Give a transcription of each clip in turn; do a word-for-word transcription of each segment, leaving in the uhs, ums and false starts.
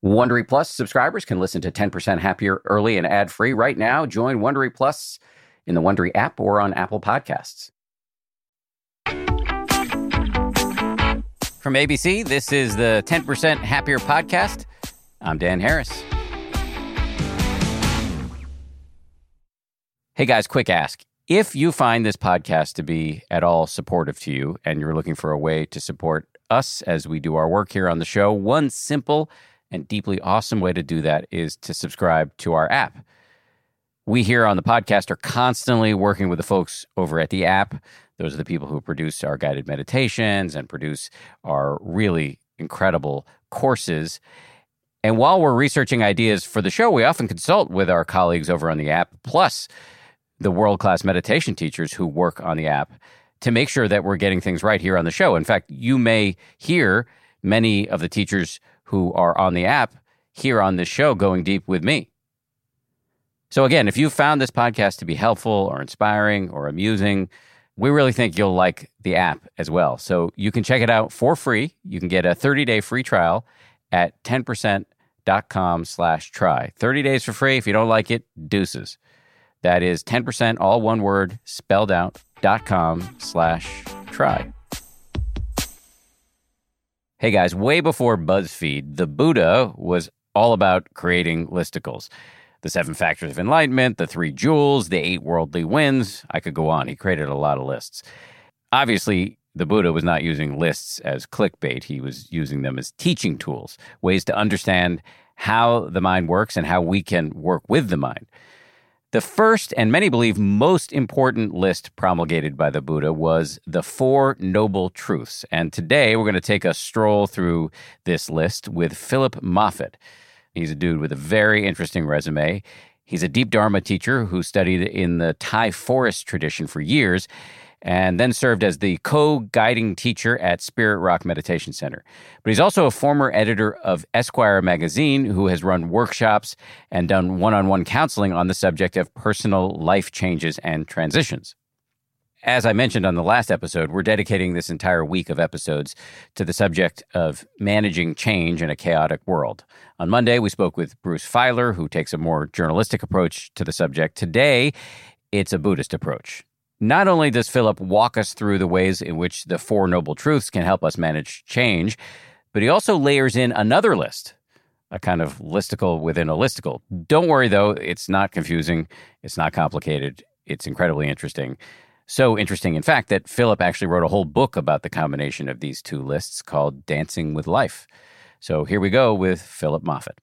Wondery Plus subscribers can listen to ten percent Happier early and ad-free right now. Join Wondery Plus in the Wondery app or on Apple Podcasts. From A B C, this is the ten percent Happier podcast. I'm Dan Harris. Hey guys, quick ask. If you find this podcast to be at all supportive to you and you're looking for a way to support us as we do our work here on the show, one simple and deeply awesome way to do that is to subscribe to our app. We here on the podcast are constantly working with the folks over at the app. Those are the people who produce our guided meditations and produce our really incredible courses. And while we're researching ideas for the show, we often consult with our colleagues over on the app, plus the world-class meditation teachers who work on the app, to make sure that we're getting things right here on the show. In fact, you may hear many of the teachers who are on the app here on this show going deep with me. So again, if you found this podcast to be helpful or inspiring or amusing, we really think you'll like the app as well. So you can check it out for free. You can get a thirty-day free trial at ten percent dot com slash try. thirty days for free. If you don't like it, deuces. That is ten percent, all one word, spelled out, dot com slash try. Hey guys, way before BuzzFeed, the Buddha was all about creating listicles. The seven factors of enlightenment, the three jewels, the eight worldly winds. I could go on. He created a lot of lists. Obviously, the Buddha was not using lists as clickbait. He was using them as teaching tools, ways to understand how the mind works and how we can work with the mind. The first, and many believe most important list promulgated by the Buddha was the Four Noble Truths. And today we're going to take a stroll through this list with Philip Moffitt. He's a dude with a very interesting resume. He's a deep Dharma teacher who studied in the Thai forest tradition for years and then served as the co-guiding teacher at Spirit Rock Meditation Center. But he's also a former editor of Esquire magazine who has run workshops and done one-on-one counseling on the subject of personal life changes and transitions. As I mentioned on the last episode, we're dedicating this entire week of episodes to the subject of managing change in a chaotic world. On Monday, we spoke with Bruce Feiler, who takes a more journalistic approach to the subject. Today, it's a Buddhist approach. Not only does Philip walk us through the ways in which the Four Noble Truths can help us manage change, but he also layers in another list, a kind of listicle within a listicle. Don't worry, though, it's not confusing. It's not complicated. It's incredibly interesting. So interesting, in fact, that Philip actually wrote a whole book about the combination of these two lists called Dancing with Life. So here we go with Philip Moffitt.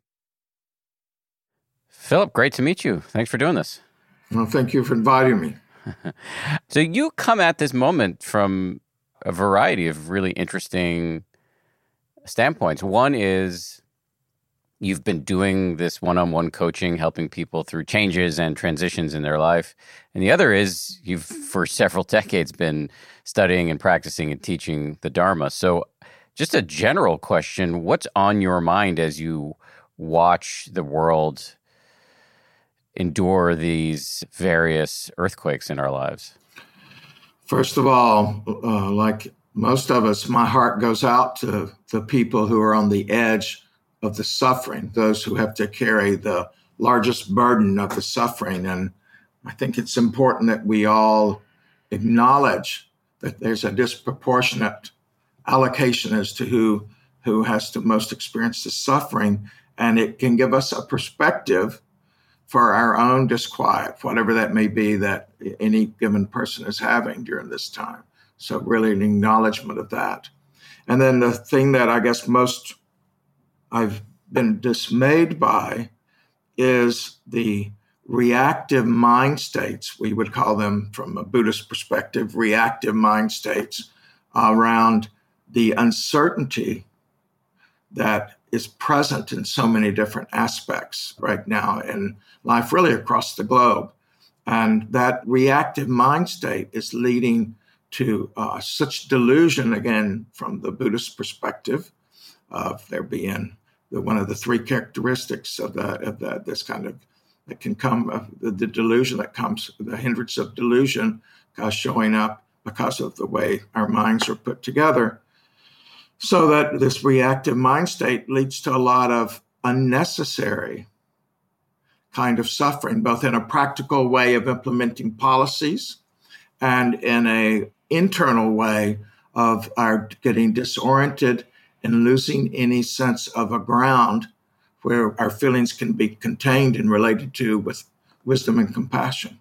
Philip, great to meet you. Thanks for doing this. Well, thank you for inviting me. So you come at this moment from a variety of really interesting standpoints. One is you've been doing this one-on-one coaching, helping people through changes and transitions in their life. And the other is you've, for several decades, been studying and practicing and teaching the Dharma. So just a general question, what's on your mind as you watch the world endure these various earthquakes in our lives? First of all, uh, like most of us, my heart goes out to the people who are on the edge of the suffering, those who have to carry the largest burden of the suffering. And I think it's important that we all acknowledge that there's a disproportionate allocation as to who, who has to most experience the suffering. And it can give us a perspective for our own disquiet, whatever that may be that any given person is having during this time. So really an acknowledgement of that. And then the thing that I guess most I've been dismayed by is the reactive mind states, we would call them from a Buddhist perspective, reactive mind states around the uncertainty that is present in so many different aspects right now in life, really across the globe. And that reactive mind state is leading to uh, such delusion, again, from the Buddhist perspective, of there being the, one of the three characteristics of, the, of the, this kind of, that can come, of the, the delusion that comes, the hindrance of delusion uh, showing up because of the way our minds are put together. So that this reactive mind state leads to a lot of unnecessary kind of suffering, both in a practical way of implementing policies and in a internal way of our getting disoriented and losing any sense of a ground where our feelings can be contained and related to with wisdom and compassion.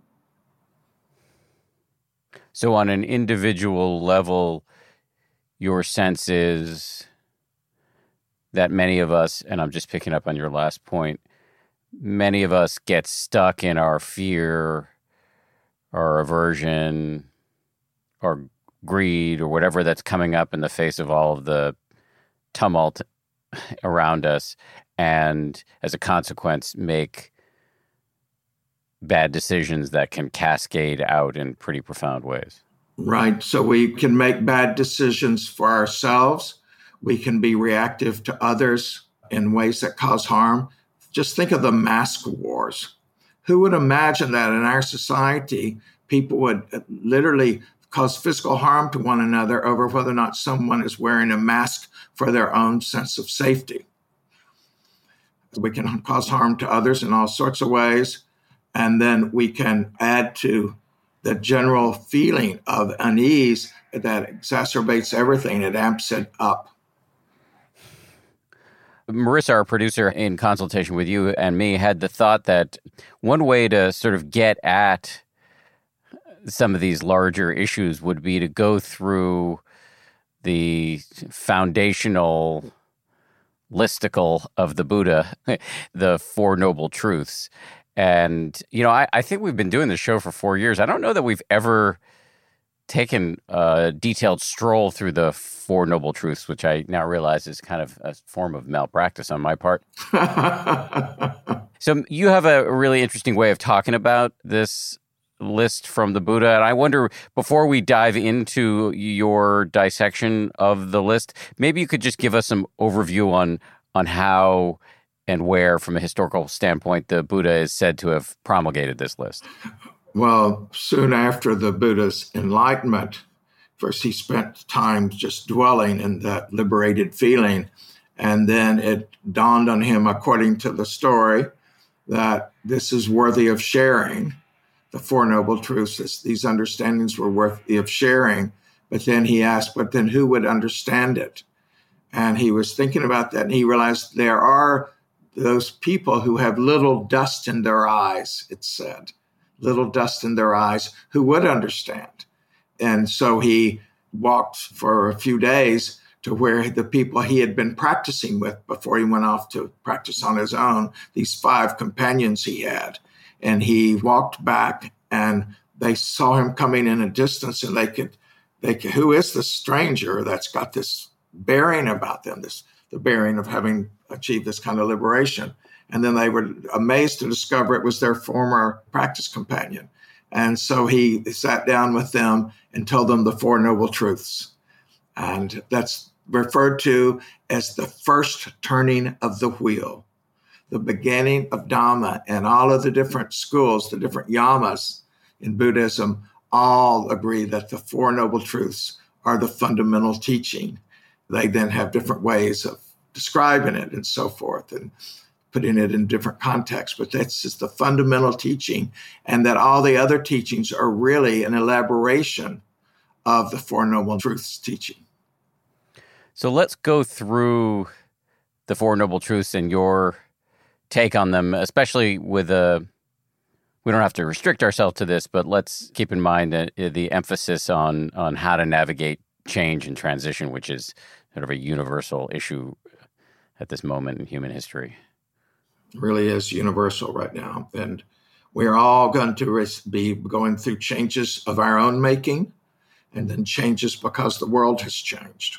So on an individual level, your sense is that many of us, and I'm just picking up on your last point, many of us get stuck in our fear, our aversion, or greed, or whatever that's coming up in the face of all of the tumult around us, and as a consequence, make bad decisions that can cascade out in pretty profound ways. Right. So we can make bad decisions for ourselves. We can be reactive to others in ways that cause harm. Just think of the mask wars. Who would imagine that in our society, people would literally cause physical harm to one another over whether or not someone is wearing a mask for their own sense of safety? We can cause harm to others in all sorts of ways. And then we can add to the general feeling of unease that exacerbates everything. It amps it up. Marissa, our producer, in consultation with you and me, had the thought that one way to sort of get at some of these larger issues would be to go through the foundational listicle of the Buddha, the Four Noble Truths. And, you know, I, I think we've been doing this show for four years. I don't know that we've ever taken a detailed stroll through the Four Noble Truths, which I now realize is kind of a form of malpractice on my part. So you have a really interesting way of talking about this list from the Buddha. And I wonder, before we dive into your dissection of the list, maybe you could just give us some overview on on how and where, from a historical standpoint, the Buddha is said to have promulgated this list. Well, soon after the Buddha's enlightenment, first he spent time just dwelling in that liberated feeling. And then it dawned on him, according to the story, that this is worthy of sharing. The Four Noble Truths, this, these understandings were worthy of sharing. But then he asked, but then who would understand it? And he was thinking about that, and he realized there are those people who have little dust in their eyes, it said, little dust in their eyes, who would understand. And so he walked for a few days to where the people he had been practicing with before he went off to practice on his own, these five companions he had. And he walked back, and they saw him coming in a distance, and they could, they could, who is this stranger that's got this bearing about them, this the bearing of having achieved this kind of liberation? And then they were amazed to discover it was their former practice companion. And so he sat down with them and told them the Four Noble Truths. And that's referred to as the first turning of the wheel, the beginning of Dhamma. And all of the different schools, the different yamas in Buddhism, all agree that the Four Noble Truths are the fundamental teaching. They then have different ways of describing it and so forth, and putting it in different contexts. But that's just the fundamental teaching, and that all the other teachings are really an elaboration of the Four Noble Truths teaching. So let's go through the Four Noble Truths and your take on them, especially with a, we don't have to restrict ourselves to this, but let's keep in mind that the emphasis on on how to navigate change and transition, which is sort of a universal issue at this moment in human history. It really is universal right now. And we're all going to be going through changes of our own making, and then changes because the world has changed.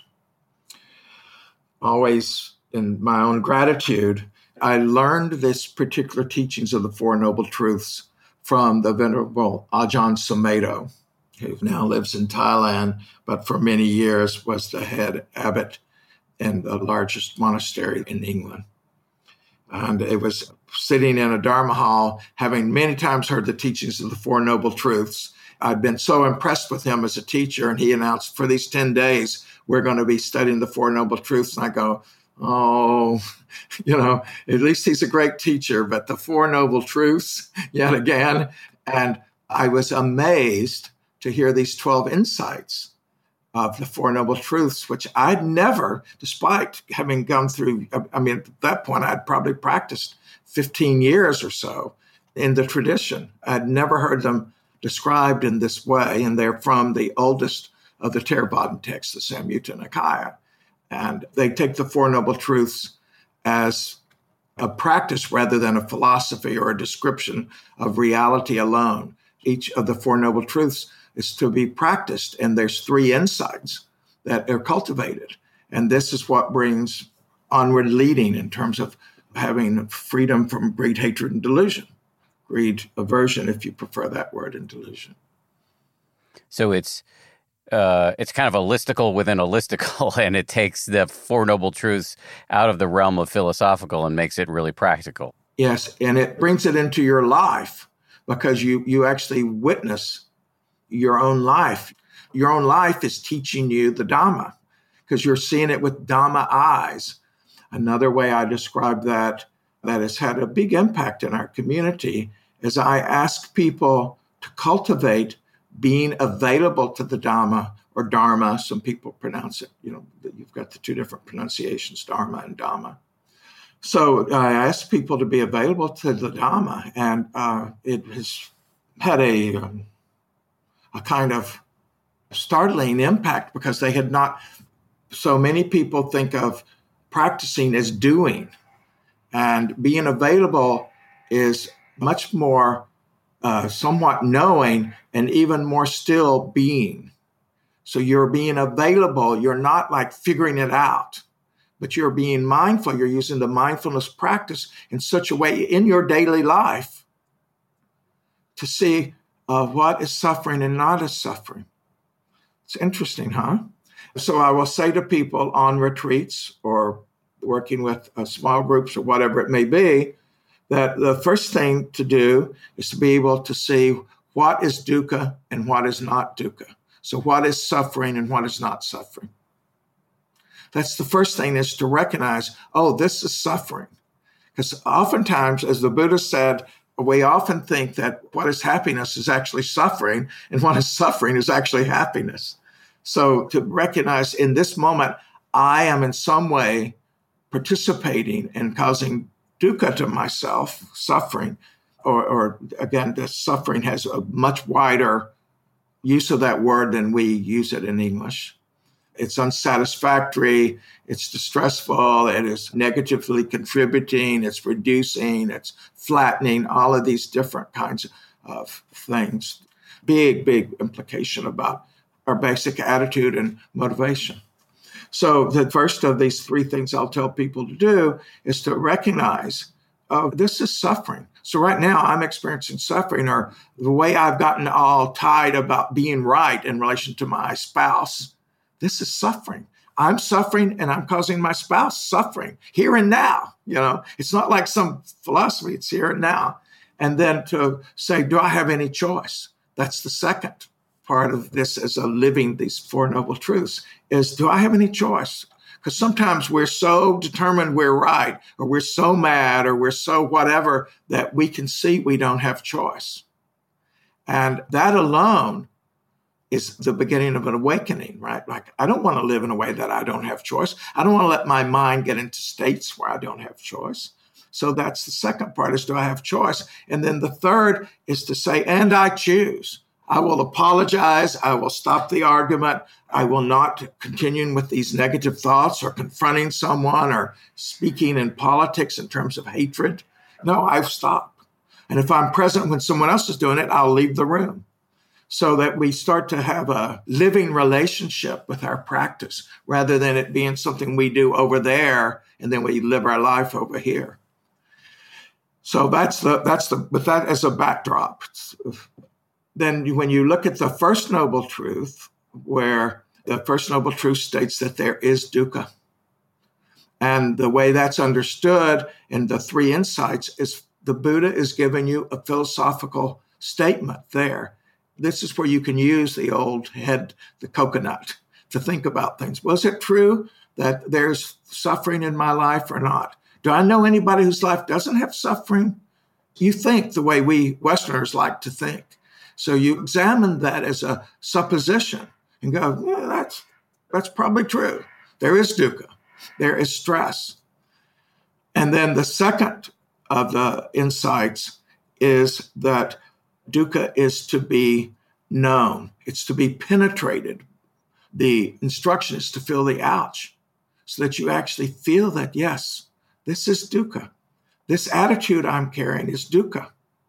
Always in my own gratitude, I learned this particular teachings of the Four Noble Truths from the Venerable Ajahn Sumedho, who now lives in Thailand, but for many years was the head abbot in the largest monastery in England. And it was sitting in a Dharma hall, having many times heard the teachings of the Four Noble Truths. I'd been so impressed with him as a teacher, and he announced, for these ten days, we're going to be studying the Four Noble Truths. And I go, oh, you know, at least he's a great teacher, but the Four Noble Truths, yet again. And I was amazed to hear these twelve insights of the Four Noble Truths, which I'd never, despite having gone through, I mean, at that point, I'd probably practiced fifteen years or so in the tradition. I'd never heard them described in this way, and they're from the oldest of the Theravadan texts, the Samyutta Nikaya. And they take the Four Noble Truths as a practice rather than a philosophy or a description of reality alone. Each of the Four Noble Truths is to be practiced, and there's three insights that are cultivated. And this is what brings onward leading in terms of having freedom from greed, hatred, and delusion. Greed, aversion, if you prefer that word, and delusion. So it's uh, it's kind of a listicle within a listicle, and it takes the Four Noble Truths out of the realm of philosophical and makes it really practical. Yes, and it brings it into your life because you you actually witness your own life. Your own life is teaching you the Dhamma because you're seeing it with Dhamma eyes. Another way I describe that that has had a big impact in our community is I ask people to cultivate being available to the Dhamma or Dharma. Some people pronounce it, you know, you've got the two different pronunciations, Dharma and Dhamma. So I ask people to be available to the Dhamma, and uh, it has had a, um, a kind of startling impact because they had not, so many people think of practicing as doing, and being available is much more uh, somewhat knowing and even more still being. So you're being available. You're not like figuring it out, but you're being mindful. You're using the mindfulness practice in such a way in your daily life to see uh, what is suffering and not as suffering. It's interesting, huh? So I will say to people on retreats or working with uh, small groups or whatever it may be, that the first thing to do is to be able to see what is dukkha and what is not dukkha. So what is suffering and what is not suffering. That's the first thing, is to recognize, oh, this is suffering. Because oftentimes, as the Buddha said, we often think that what is happiness is actually suffering, and what is suffering is actually happiness. So to recognize in this moment, I am in some way participating in causing dukkha to myself, suffering, or, or again, the suffering has a much wider use of that word than we use it in English. It's unsatisfactory, it's distressful, it is negatively contributing, it's reducing, it's flattening, all of these different kinds of things. Big, big implication about our basic attitude and motivation. So the first of these three things I'll tell people to do is to recognize, oh, this is suffering. So right now I'm experiencing suffering, or the way I've gotten all tied about being right in relation to my spouse. This is suffering. I'm suffering and I'm causing my spouse suffering here and now. You know, it's not like some philosophy, it's here and now. And then to say, do I have any choice? That's the second part of this as a living these Four Noble Truths is, do I have any choice? Because sometimes we're so determined we're right, or we're so mad, or we're so whatever, that we can see we don't have choice. And that alone is the beginning of an awakening, right? Like, I don't want to live in a way that I don't have choice. I don't want to let my mind get into states where I don't have choice. So that's the second part, is do I have choice? And then the third is to say, and I choose. I will apologize. I will stop the argument. I will not continue with these negative thoughts or confronting someone or speaking in politics in terms of hatred. No, I've stopped. And if I'm present when someone else is doing it, I'll leave the room. So that we start to have a living relationship with our practice rather than it being something we do over there and then we live our life over here. So that's the, that's the, with that as a backdrop. Then when you look at the First Noble Truth, where the First Noble Truth states that there is dukkha. And the way that's understood in the three insights is the Buddha is giving you a philosophical statement there. This is where you can use the old head, the coconut, to think about things. Was it true that there's suffering in my life or not? Do I know anybody whose life doesn't have suffering? You think the way we Westerners like to think. So you examine that as a supposition and go, yeah, that's, that's probably true. There is dukkha. There is stress. And then the second of the insights is that dukkha is to be known. It's to be penetrated. The instruction is to feel the ouch so that you actually feel that, yes, this is dukkha. This attitude I'm carrying is dukkha.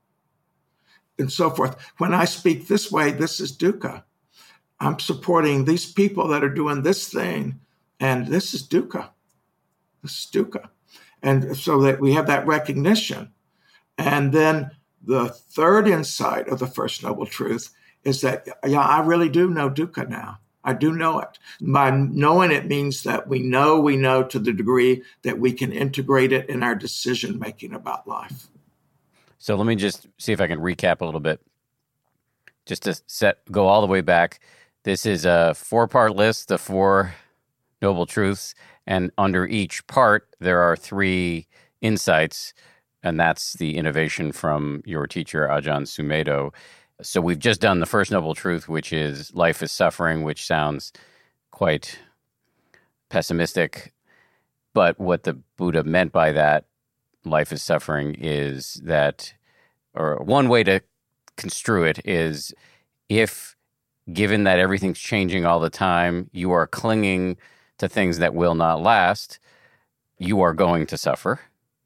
And so forth. When I speak this way, this is dukkha. I'm supporting these people that are doing this thing, and this is dukkha. This is dukkha. And so that we have that recognition. And then the third insight of the First Noble Truth is that, yeah, I really do know dukkha now. I do know it. By knowing it means that we know we know to the degree that we can integrate it in our decision-making about life. So let me just see if I can recap a little bit. Just to set, go all the way back. This is a four-part list, the Four Noble Truths, and under each part, there are three insights, and that's the innovation from your teacher, Ajahn Sumedho. So we've just done the First Noble Truth, which is life is suffering, which sounds quite pessimistic. But what the Buddha meant by that, life is suffering, is that, or one way to construe it is, if given that everything's changing all the time, you are clinging to things that will not last, you are going to suffer.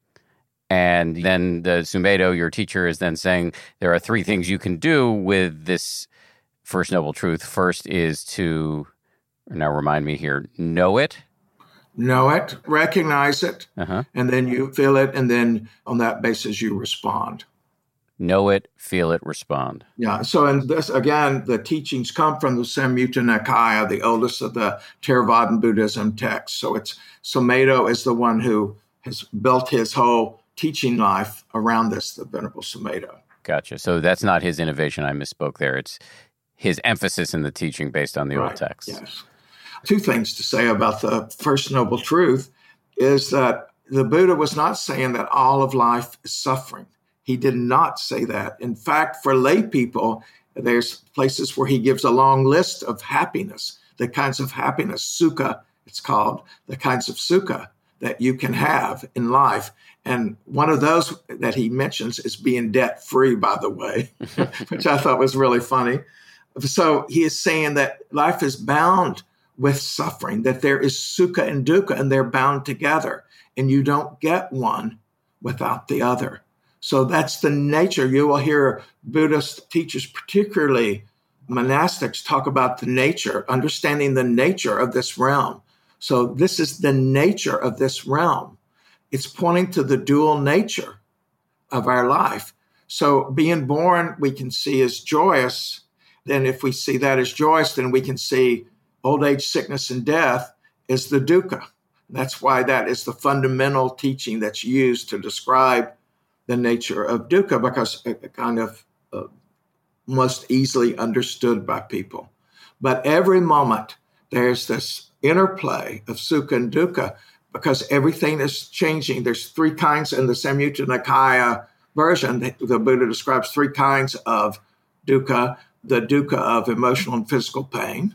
And then the Sumedho, your teacher, is then saying there are three things you can do with this First Noble Truth. First is to, now remind me here, know it. Know it, recognize it, uh-huh. and then you feel it, and then on that basis you respond. Know it, feel it, respond. Yeah, so in this, again, the teachings come from the Samyutta Nikaya, the oldest of the Theravadan Buddhism texts. So it's Sumedho is the one who has built his whole teaching life around this, the Venerable Sumedho. Gotcha. So that's not his innovation. I misspoke there. It's his emphasis in the teaching based on the Right. old texts. Yes. Two things to say about the First Noble Truth is that the Buddha was not saying that all of life is suffering. He did not say that. In fact, for lay people, there's places where he gives a long list of happiness, the kinds of happiness, sukha, it's called, the kinds of sukha that you can have in life. And one of those that he mentions is being debt-free, by the way, which I thought was really funny. So he is saying that life is bound with suffering, that there is sukha and dukkha, and they're bound together, and you don't get one without the other. So that's the nature. You will hear Buddhist teachers, particularly monastics, talk about the nature, understanding the nature of this realm. So this is the nature of this realm. It's pointing to the dual nature of our life. So being born, we can see as joyous. Then if we see that as joyous, then we can see old age, sickness, and death is the dukkha. That's why that is the fundamental teaching that's used to describe the nature of dukkha, because it kind of uh, most easily understood by people. But every moment there's this interplay of sukha and dukkha, because everything is changing. There's three kinds in the Samyutta Nikaya version. The, the Buddha describes three kinds of dukkha: the dukkha of emotional and physical pain.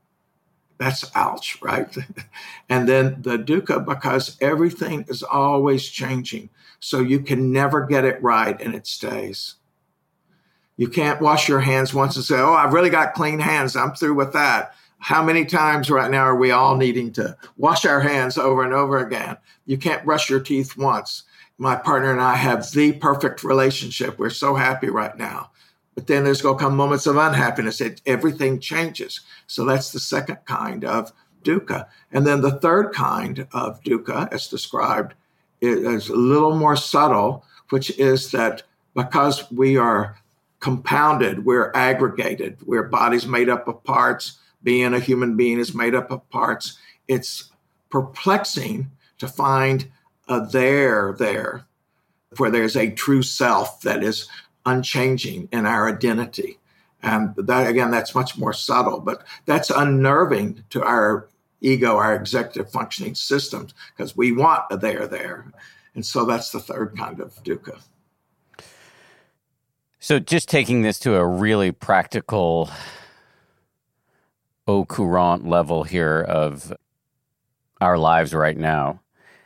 That's ouch, right? And then the dukkha, because everything is always changing. So you can never get it right and it stays. You can't wash your hands once and say, oh, I've really got clean hands, I'm through with that. How many times right now are we all needing to wash our hands over and over again? You can't brush your teeth once. My partner and I have the perfect relationship. We're so happy right now. But then there's going to come moments of unhappiness. It, everything changes. So that's the second kind of dukkha. And then the third kind of dukkha, as described, is a little more subtle, which is that because we are compounded, we're aggregated, we're bodies made up of parts, being a human being is made up of parts. It's perplexing to find a there there, where there's a true self that is unchanging in our identity. And that, again, that's much more subtle, but that's unnerving to our ego, our executive functioning systems, because we want a there there. And so that's the third kind of dukkha. So just taking this to a really practical au courant level here of our lives right now,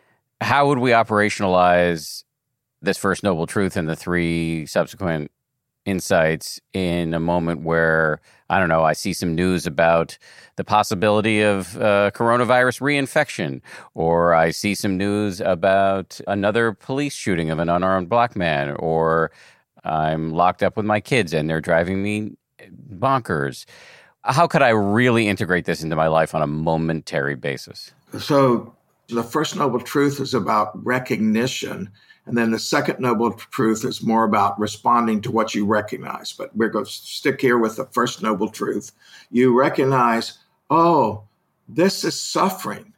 how would we operationalize this first noble truth and the three subsequent insights in a moment where, I don't know, I see some news about the possibility of uh, coronavirus reinfection, or I see some news about another police shooting of an unarmed black man, or I'm locked up with my kids and they're driving me bonkers. How could I really integrate this into my life on a momentary basis? So the first noble truth is about recognition. And then the second noble truth is more about responding to what you recognize. But we're going to stick here with the first noble truth. You recognize, oh, this is suffering.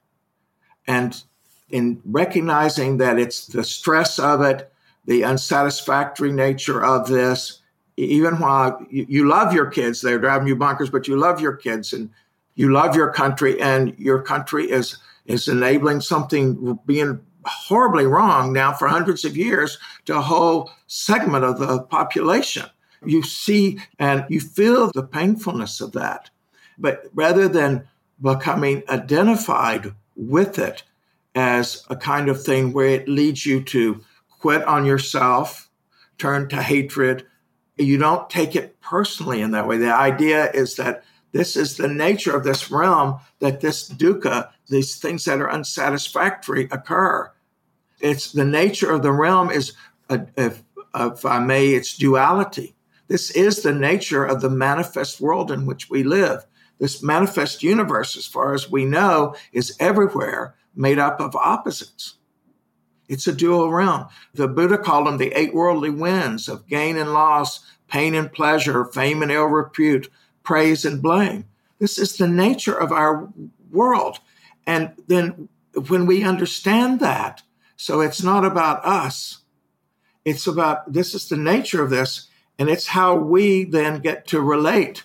And in recognizing that it's the stress of it, the unsatisfactory nature of this, even while you, you love your kids, they're driving you bonkers, but you love your kids and you love your country, and your country is, is enabling something being horribly wrong now for hundreds of years to a whole segment of the population. You see and you feel the painfulness of that. But rather than becoming identified with it as a kind of thing where it leads you to quit on yourself, turn to hatred, you don't take it personally in that way. The idea is that this is the nature of this realm, that this dukkha, these things that are unsatisfactory, occur. It's the nature of the realm is, uh, if, if I may, it's duality. This is the nature of the manifest world in which we live. This manifest universe, as far as we know, is everywhere made up of opposites. It's a dual realm. The Buddha called them the eight worldly winds of gain and loss, pain and pleasure, fame and ill repute, praise and blame. This is the nature of our world. And then when we understand that, so it's not about us, it's about, this is the nature of this, and it's how we then get to relate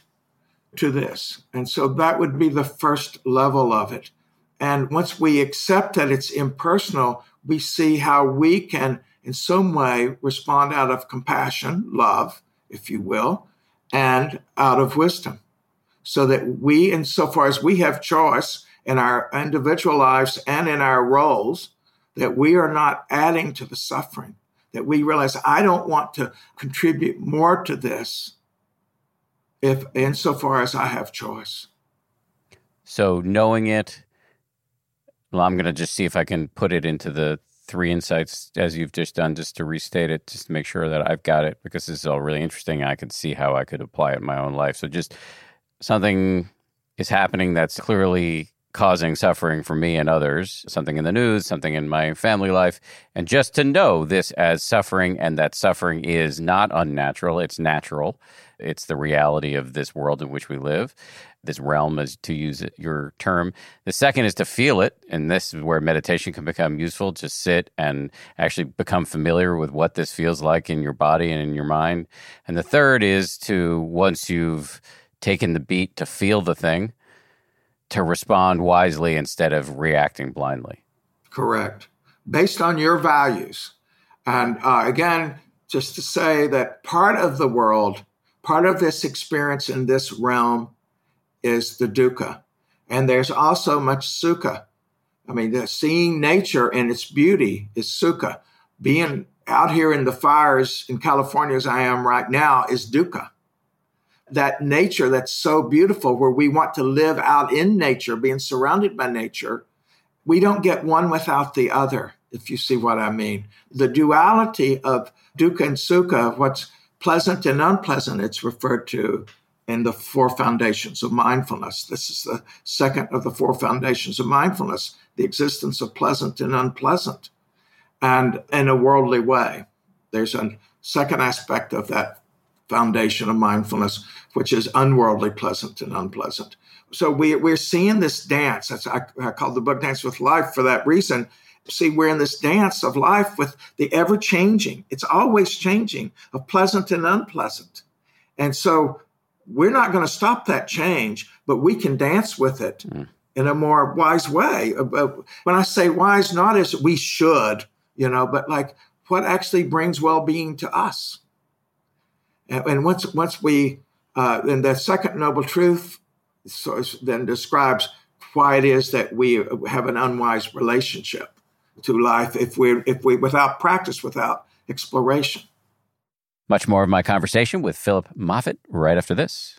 to this. And so that would be the first level of it. And once we accept that it's impersonal, we see how we can, in some way, respond out of compassion, love, if you will, and out of wisdom. So that we, insofar as we have choice in our individual lives and in our roles, that we are not adding to the suffering, that we realize, I don't want to contribute more to this if insofar as I have choice. So knowing it, well, I'm going to just see if I can put it into the three insights as you've just done, just to restate it, just to make sure that I've got it, because this is all really interesting. I could see how I could apply it in my own life. So just something is happening that's clearly causing suffering for me and others, something in the news, something in my family life, and just to know this as suffering, and that suffering is not unnatural, it's natural. It's the reality of this world in which we live, this realm, as to use your term. The second is to feel it, and this is where meditation can become useful. Just sit and actually become familiar with what this feels like in your body and in your mind. And the third is to, once you've taken the beat, to feel the thing, to respond wisely instead of reacting blindly. Correct. Based on your values. And uh, again, just to say that part of the world, part of this experience in this realm is the dukkha. And there's also much sukha. I mean, the seeing nature in its beauty is sukha. Being out here in the fires in California as I am right now is dukkha. That nature that's so beautiful, where we want to live out in nature, being surrounded by nature, we don't get one without the other, if you see what I mean. The duality of dukkha and sukha, what's pleasant and unpleasant, it's referred to in the four foundations of mindfulness. This is the second of the four foundations of mindfulness, the existence of pleasant and unpleasant, and in a worldly way. There's a second aspect of that foundation of mindfulness, which is unworldly pleasant and unpleasant. So we, we're seeing this dance. That's, I, I call the book Dance with Life for that reason. See, we're in this dance of life with the ever-changing. It's always changing, of pleasant and unpleasant. And so we're not going to stop that change, but we can dance with it. Mm. in a more wise way. When I say wise, not as we should, you know, but like what actually brings well-being to us. And, and once once we, uh, then the second noble truth so then describes why it is that we have an unwise relationship to life if we if we without practice, without exploration. Much more of my conversation with Phillip Moffitt right after this.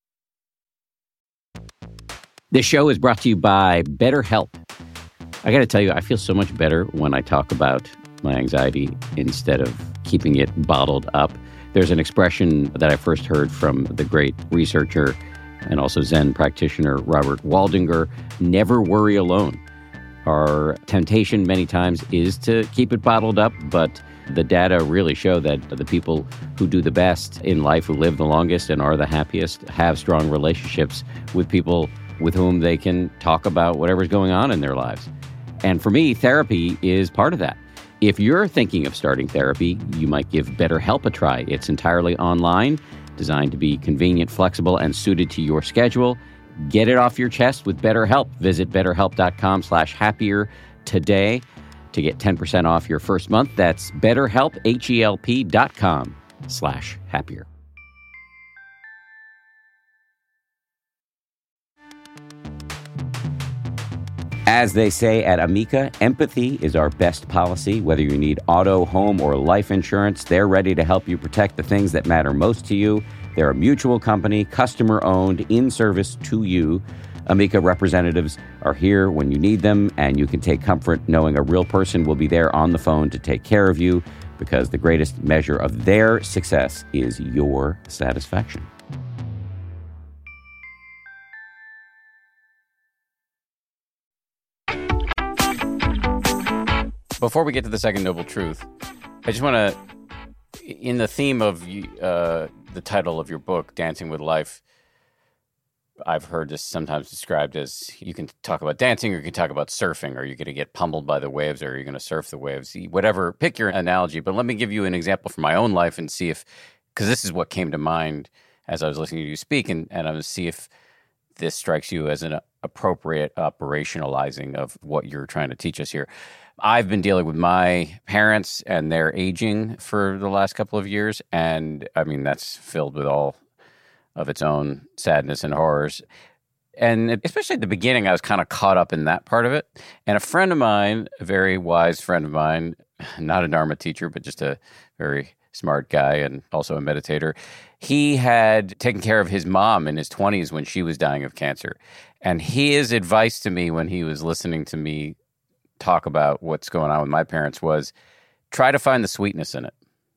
This show is brought to you by BetterHelp. I got to tell you, I feel so much better when I talk about my anxiety instead of keeping it bottled up. There's an expression that I first heard from the great researcher and also Zen practitioner Robert Waldinger: never worry alone. Our temptation many times is to keep it bottled up, but the data really show that the people who do the best in life, who live the longest and are the happiest, have strong relationships with people with whom they can talk about whatever's going on in their lives. And for me, therapy is part of that. If you're thinking of starting therapy, you might give BetterHelp a try. It's entirely online, designed to be convenient, flexible, and suited to your schedule. Get it off your chest with BetterHelp. Visit betterhelp.com slash happier today to get ten percent off your first month. That's BetterHelp, H-E-L-P dot com slash happier. As they say at Amica, empathy is our best policy. Whether you need auto, home, or life insurance, they're ready to help you protect the things that matter most to you. They're a mutual company, customer-owned, in service to you. Amica representatives are here when you need them, and you can take comfort knowing a real person will be there on the phone to take care of you, because the greatest measure of their success is your satisfaction. Before we get to the second noble truth, I just want to, in the theme of uh, the title of your book, Dancing with Life, I've heard this sometimes described as you can talk about dancing or you can talk about surfing. Are you going to get pummeled by the waves or are you going to surf the waves? Whatever, pick your analogy. But let me give you an example from my own life and see if, because this is what came to mind as I was listening to you speak, and, and I was see if this strikes you as an appropriate operationalizing of what you're trying to teach us here. I've been dealing with my parents and their aging for the last couple of years. And I mean, that's filled with all of its own sadness and horrors. And especially at the beginning, I was kind of caught up in that part of it. And a friend of mine, a very wise friend of mine, not a Dharma teacher, but just a very smart guy and also a meditator, he had taken care of his mom in his twenties when she was dying of cancer. And his advice to me when he was listening to me talk about what's going on with my parents was try to find the sweetness in it.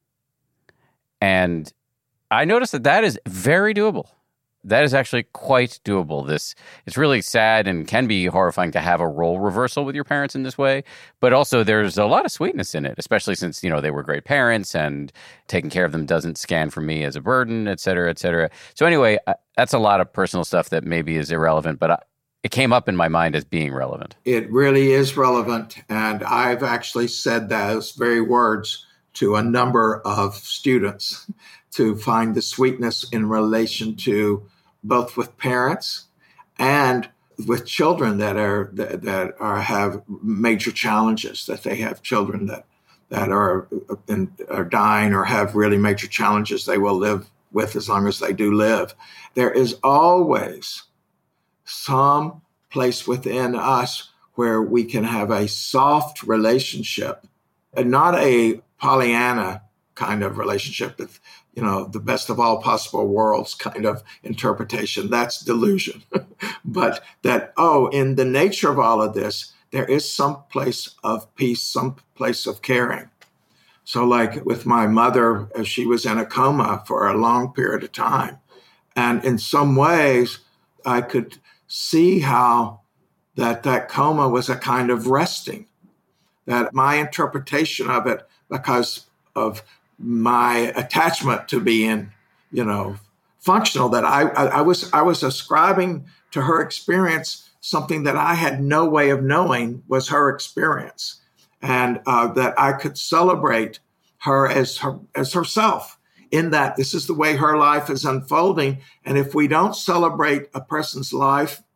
And I noticed that that is very doable. That is actually quite doable. This it's really sad and can be horrifying to have a role reversal with your parents in this way, but also there's a lot of sweetness in it, especially since, you know, they were great parents and taking care of them doesn't scan for me as a burden, et cetera, et cetera. So anyway, that's a lot of personal stuff that maybe is irrelevant, but I, it came up in my mind as being relevant. It really is relevant. And I've actually said those very words to a number of students to find the sweetness in relation to both with parents and with children that are that, that are have major challenges, that they have children that that are in, are dying or have really major challenges they will live with as long as they do live. There is always some place within us where we can have a soft relationship and not a Pollyanna kind of relationship with, you know, the best of all possible worlds kind of interpretation. That's delusion. But that, oh, in the nature of all of this, there is some place of peace, some place of caring. So like with my mother, she was in a coma for a long period of time. And in some ways, I could see how that that coma was a kind of resting, that my interpretation of it, because of my attachment to being, you know, functional, that I, I, I was I was ascribing to her experience something that I had no way of knowing was her experience, and uh, that I could celebrate her as her as herself, in that this is the way her life is unfolding. And if we don't celebrate a person's life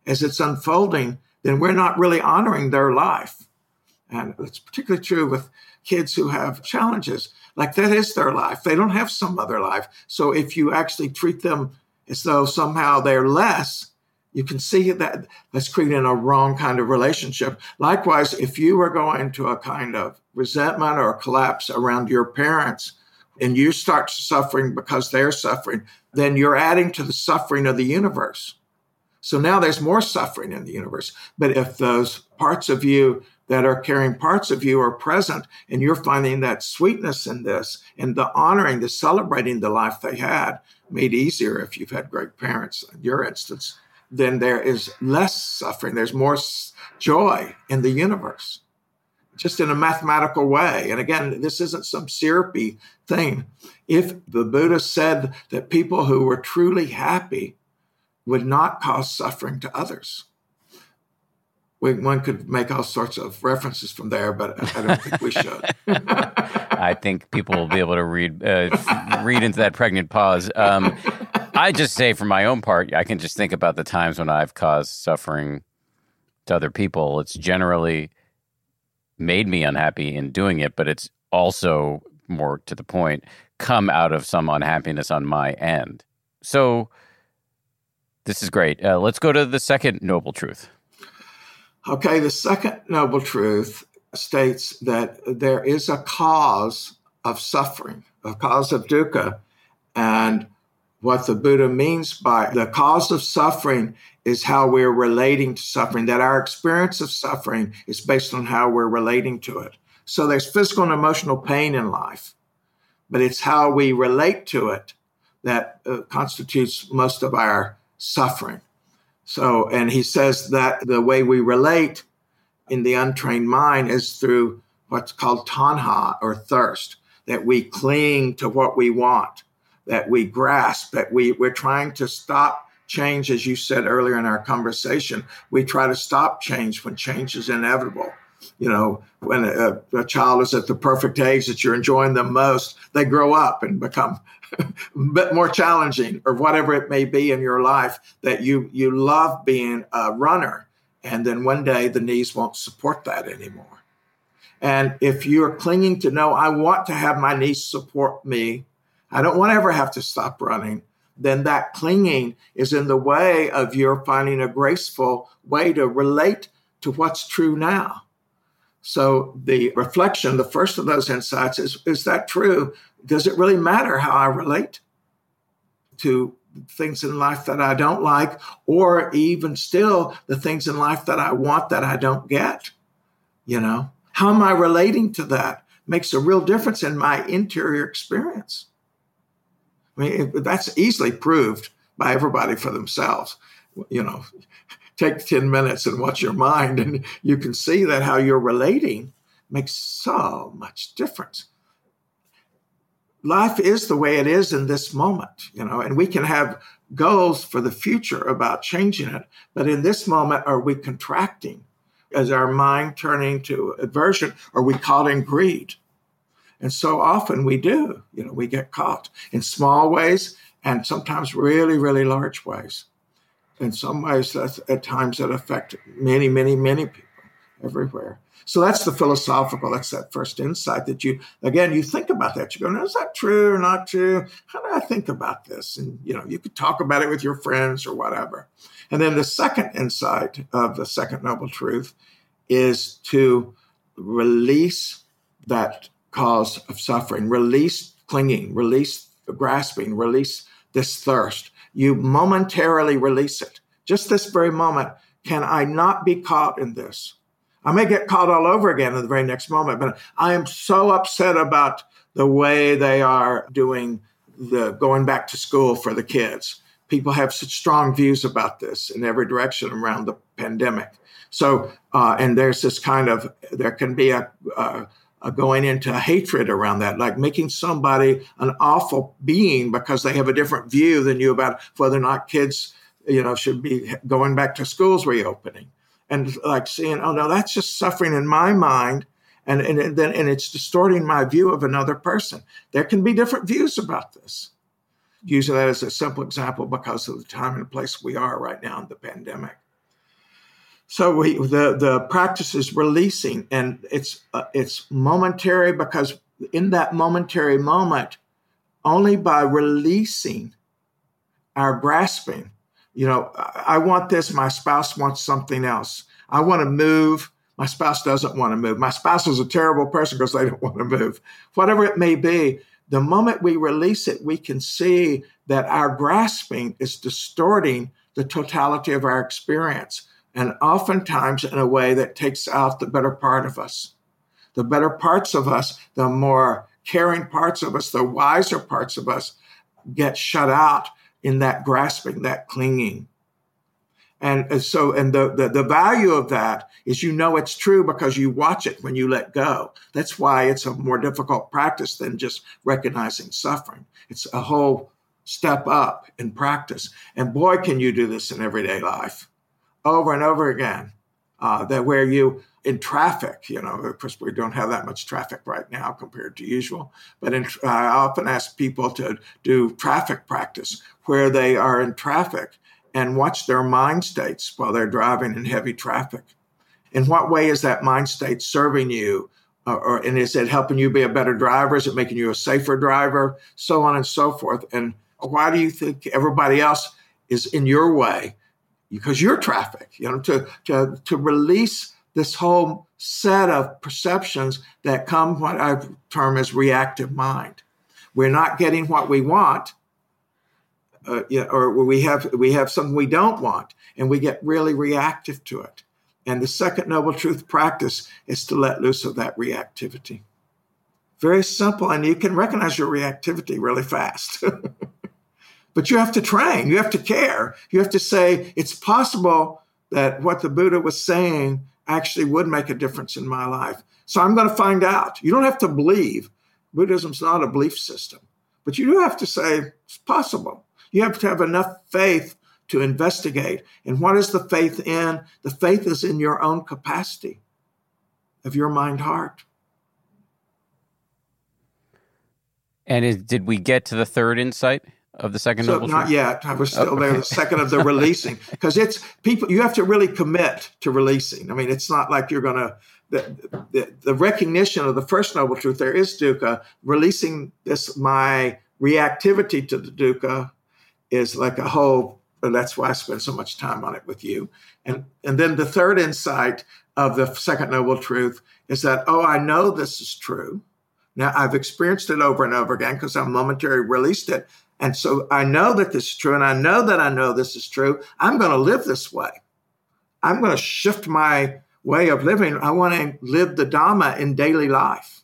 as it's unfolding, then we're not really honoring their life. And it's particularly true with kids who have challenges. Like that is their life. They don't have some other life. So if you actually treat them as though somehow they're less, you can see that that's creating a wrong kind of relationship. Likewise, if you were going to a kind of resentment or collapse around your parents and you start suffering because they're suffering, then you're adding to the suffering of the universe. So now there's more suffering in the universe. But if those parts of you that are carrying parts of you are present and you're finding that sweetness in this and the honoring, the celebrating the life they had, made easier if you've had great parents, in your instance, then there is less suffering. There's more joy in the universe, just in a mathematical way. And again, this isn't some syrupy thing. If the Buddha said that people who were truly happy would not cause suffering to others, we, one could make all sorts of references from there, but I don't think we should. I think people will be able to read uh, read into that pregnant pause. Um, I just say, for my own part, I can just think about the times when I've caused suffering to other people. It's generally made me unhappy in doing it, but it's also, more to the point, come out of some unhappiness on my end. So this is great. Uh, let's go to the second noble truth. Okay, the second noble truth states that there is a cause of suffering, a cause of dukkha. And what the Buddha means by the cause of suffering is how we're relating to suffering, that our experience of suffering is based on how we're relating to it. So there's physical and emotional pain in life, but it's how we relate to it that uh, constitutes most of our suffering. So, and he says that the way we relate in the untrained mind is through what's called tanha, or thirst, that we cling to what we want, that we grasp, that we, we're trying to stop change. As you said earlier in our conversation, we try to stop change when change is inevitable. You know, when a, a child is at the perfect age that you're enjoying them most, they grow up and become a bit more challenging, or whatever it may be in your life, that you you love being a runner. And then one day the knees won't support that anymore. And if you're clinging to, no, I want to have my knees support me, I don't want to ever have to stop running, then that clinging is in the way of your finding a graceful way to relate to what's true now. So the reflection, the first of those insights is, is that true? Does it really matter how I relate to things in life that I don't like, or even still the things in life that I want that I don't get? You know, how am I relating to that makes a real difference in my interior experience. I mean, it, that's easily proved by everybody for themselves. You know, take ten minutes and watch your mind, and you can see that how you're relating makes so much difference. Life is the way it is in this moment, you know, and we can have goals for the future about changing it. But in this moment, are we contracting? Is our mind turning to aversion? Are we caught in greed? And so often we do, you know, we get caught in small ways and sometimes really, really large ways. In some ways, that's at times that affect many, many, many people everywhere. So that's the philosophical, that's that first insight that you, again, you think about that. You go, no, is that true or not true? How do I think about this? And, you know, you could talk about it with your friends or whatever. And then the second insight of the second noble truth is to release that cause of suffering, release clinging, release grasping, release this thirst. You momentarily release it. Just this very moment, can I not be caught in this? I may get caught all over again in the very next moment, but I am so upset about the way they are doing the going back to school for the kids. People have such strong views about this in every direction around the pandemic. So, uh, and there's this kind of, there can be a, a, a going into hatred around that, like making somebody an awful being because they have a different view than you about whether or not kids, you know, should be going back to schools reopening. And like seeing, oh no, that's just suffering in my mind, and and then and it's distorting my view of another person. There can be different views about this. Using that as a simple example because of the time and place we are right now in the pandemic. So we the the practice is releasing, and it's uh, it's momentary, because in that momentary moment, only by releasing our grasping, you know, I, I want this, my spouse wants something else. I want to move, my spouse doesn't want to move. My spouse is a terrible person because they don't want to move. Whatever it may be, the moment we release it, we can see that our grasping is distorting the totality of our experience, and oftentimes in a way that takes out the better part of us. The better parts of us, the more caring parts of us, the wiser parts of us get shut out in that grasping, that clinging. And so, and the, the, the value of that is, you know, it's true because you watch it when you let go. That's why it's a more difficult practice than just recognizing suffering. It's a whole step up in practice. And boy, can you do this in everyday life over and over again. Uh, that where you, in traffic, you know, of course, we don't have that much traffic right now compared to usual, but in, I often ask people to do traffic practice where they are in traffic and watch their mind states while they're driving in heavy traffic. In what way is that mind state serving you? Uh, or, and is it helping you be a better driver? Is it making you a safer driver? So on and so forth. And why do you think everybody else is in your way? Because you're traffic, you know, to, to, to release this whole set of perceptions that come, what I term as reactive mind. We're not getting what we want, uh, you know, or we have we have something we don't want, and we get really reactive to it. And the second noble truth practice is to let loose of that reactivity. Very simple, and you can recognize your reactivity really fast. But you have to train, you have to care. You have to say, it's possible that what the Buddha was saying actually would make a difference in my life. So I'm going to find out. You don't have to believe. Buddhism's not a belief system. But you do have to say, it's possible. You have to have enough faith to investigate. And what is the faith in? The faith is in your own capacity of your mind heart. And is, did we get to the third insight of the second so noble not truth? yet. I was still oh, there. okay. The second of the releasing, because it's people. You have to really commit to releasing. I mean, it's not like you're going to the, the the recognition of the first noble truth. There is dukkha. Releasing this, my reactivity to the dukkha, is like a whole. And that's why I spend so much time on it with you. And and then the third insight of the second noble truth is that, oh, I know this is true. Now I've experienced it over and over again because I momentarily released it. And so I know that this is true, and I know that I know this is true. I'm going to live this way. I'm going to shift my way of living. I want to live the Dhamma in daily life.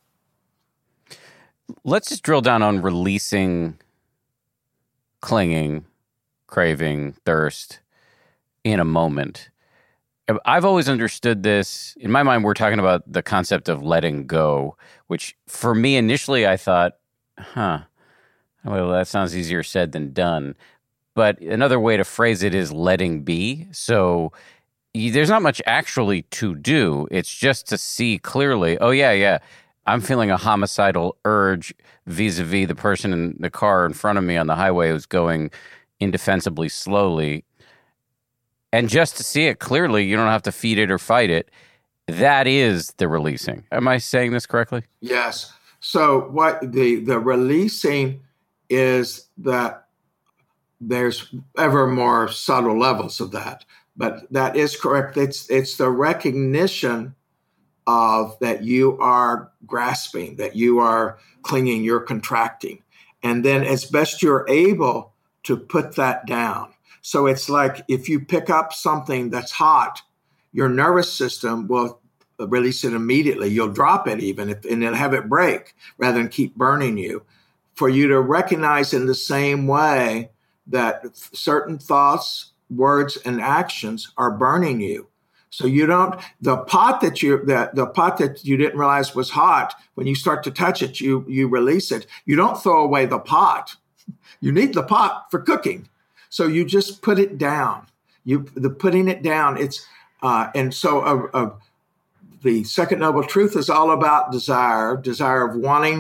Let's just drill down on releasing, clinging, craving, thirst in a moment. I've always understood this. In my mind, we're talking about the concept of letting go, which for me initially I thought, huh, well, that sounds easier said than done. But another way to phrase it is letting be. So you, there's not much actually to do. It's just to see clearly, oh, yeah, yeah, I'm feeling a homicidal urge vis-a-vis the person in the car in front of me on the highway who's going indefensibly slowly. And just to see it clearly, you don't have to feed it or fight it. That is the releasing. Am I saying this correctly? Yes. So what the the releasing is that there's ever more subtle levels of that, but that is correct. It's it's the recognition of that you are grasping, that you are clinging, you're contracting, and then as best you're able to put that down. So it's like if you pick up something that's hot, your nervous system will release it immediately. You'll drop it even, if, and then have it break rather than keep burning you. For you to recognize in the same way that certain thoughts, words, and actions are burning you. So you don't, the pot that you, that the pot that you didn't realize was hot, when you start to touch it, you, you release it. You don't throw away the pot. You need the pot for cooking. So you just put it down. You, the putting it down, it's, uh, and so uh, uh, the second noble truth is all about desire, desire of wanting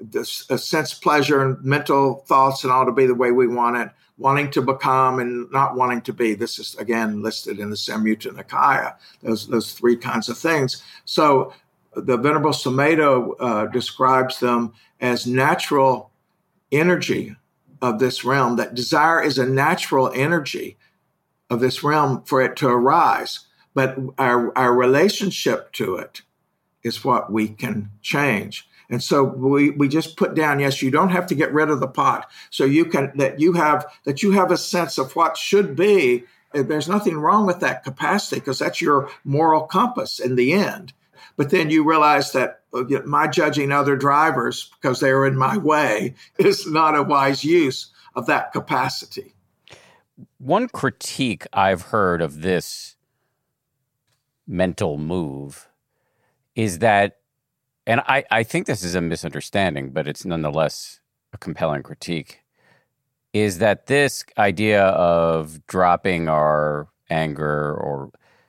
this uh, sense pleasure and mental thoughts and all to be the way we want it, wanting to become and not wanting to be. This is, again, listed in the Samyutta Nikaya, those, those three kinds of things. So the Venerable Sumedho uh, describes them as natural energy of this realm, that desire is a natural energy of this realm for it to arise. But our, our relationship to it is what we can change. And so we, we just put down, yes, you don't have to get rid of the pot. So you can, that you have, that you have a sense of what should be. There's nothing wrong with that capacity because that's your moral compass in the end. But then you realize that my judging other drivers because they are in my way is not a wise use of that capacity. One critique I've heard of this mental move is that, and I, I think this is a misunderstanding, but it's nonetheless a compelling critique, is that this idea of dropping our anger or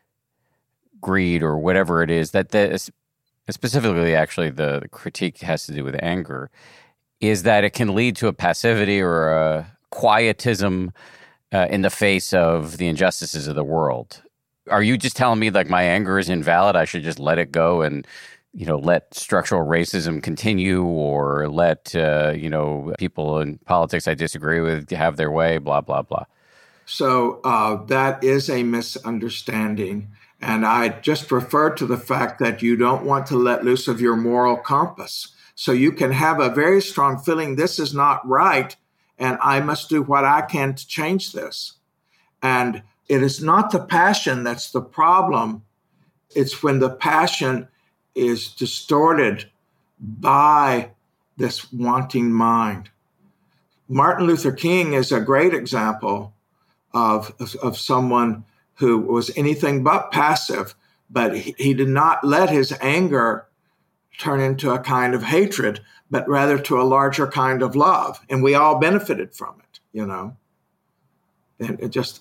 greed or whatever it is, that this, specifically actually the, the critique has to do with anger, is that it can lead to a passivity or a quietism uh, in the face of the injustices of the world. Are you just telling me like my anger is invalid? I should just let it go and, you know, let structural racism continue or let, uh, you know, people in politics I disagree with have their way, blah, blah, blah. So uh, that is a misunderstanding. And I just refer to the fact that you don't want to let loose of your moral compass. So you can have a very strong feeling this is not right, and I must do what I can to change this. And it is not the passion that's the problem. It's when the passion is distorted by this wanting mind. Martin Luther King is a great example of, of, of someone who was anything but passive, but he, he did not let his anger turn into a kind of hatred, but rather to a larger kind of love. And we all benefited from it, you know, and it just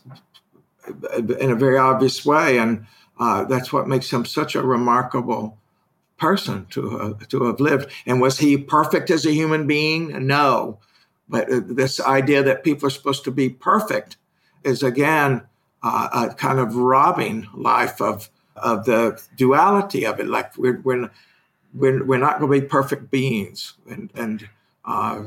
in a very obvious way. And uh, that's what makes him such a remarkable person to, uh, to have lived. And was he perfect as a human being? No. But uh, this idea that people are supposed to be perfect is, again, uh, a kind of robbing life of of the duality of it. Like we're we're we're, we're not going to be perfect beings. And and uh,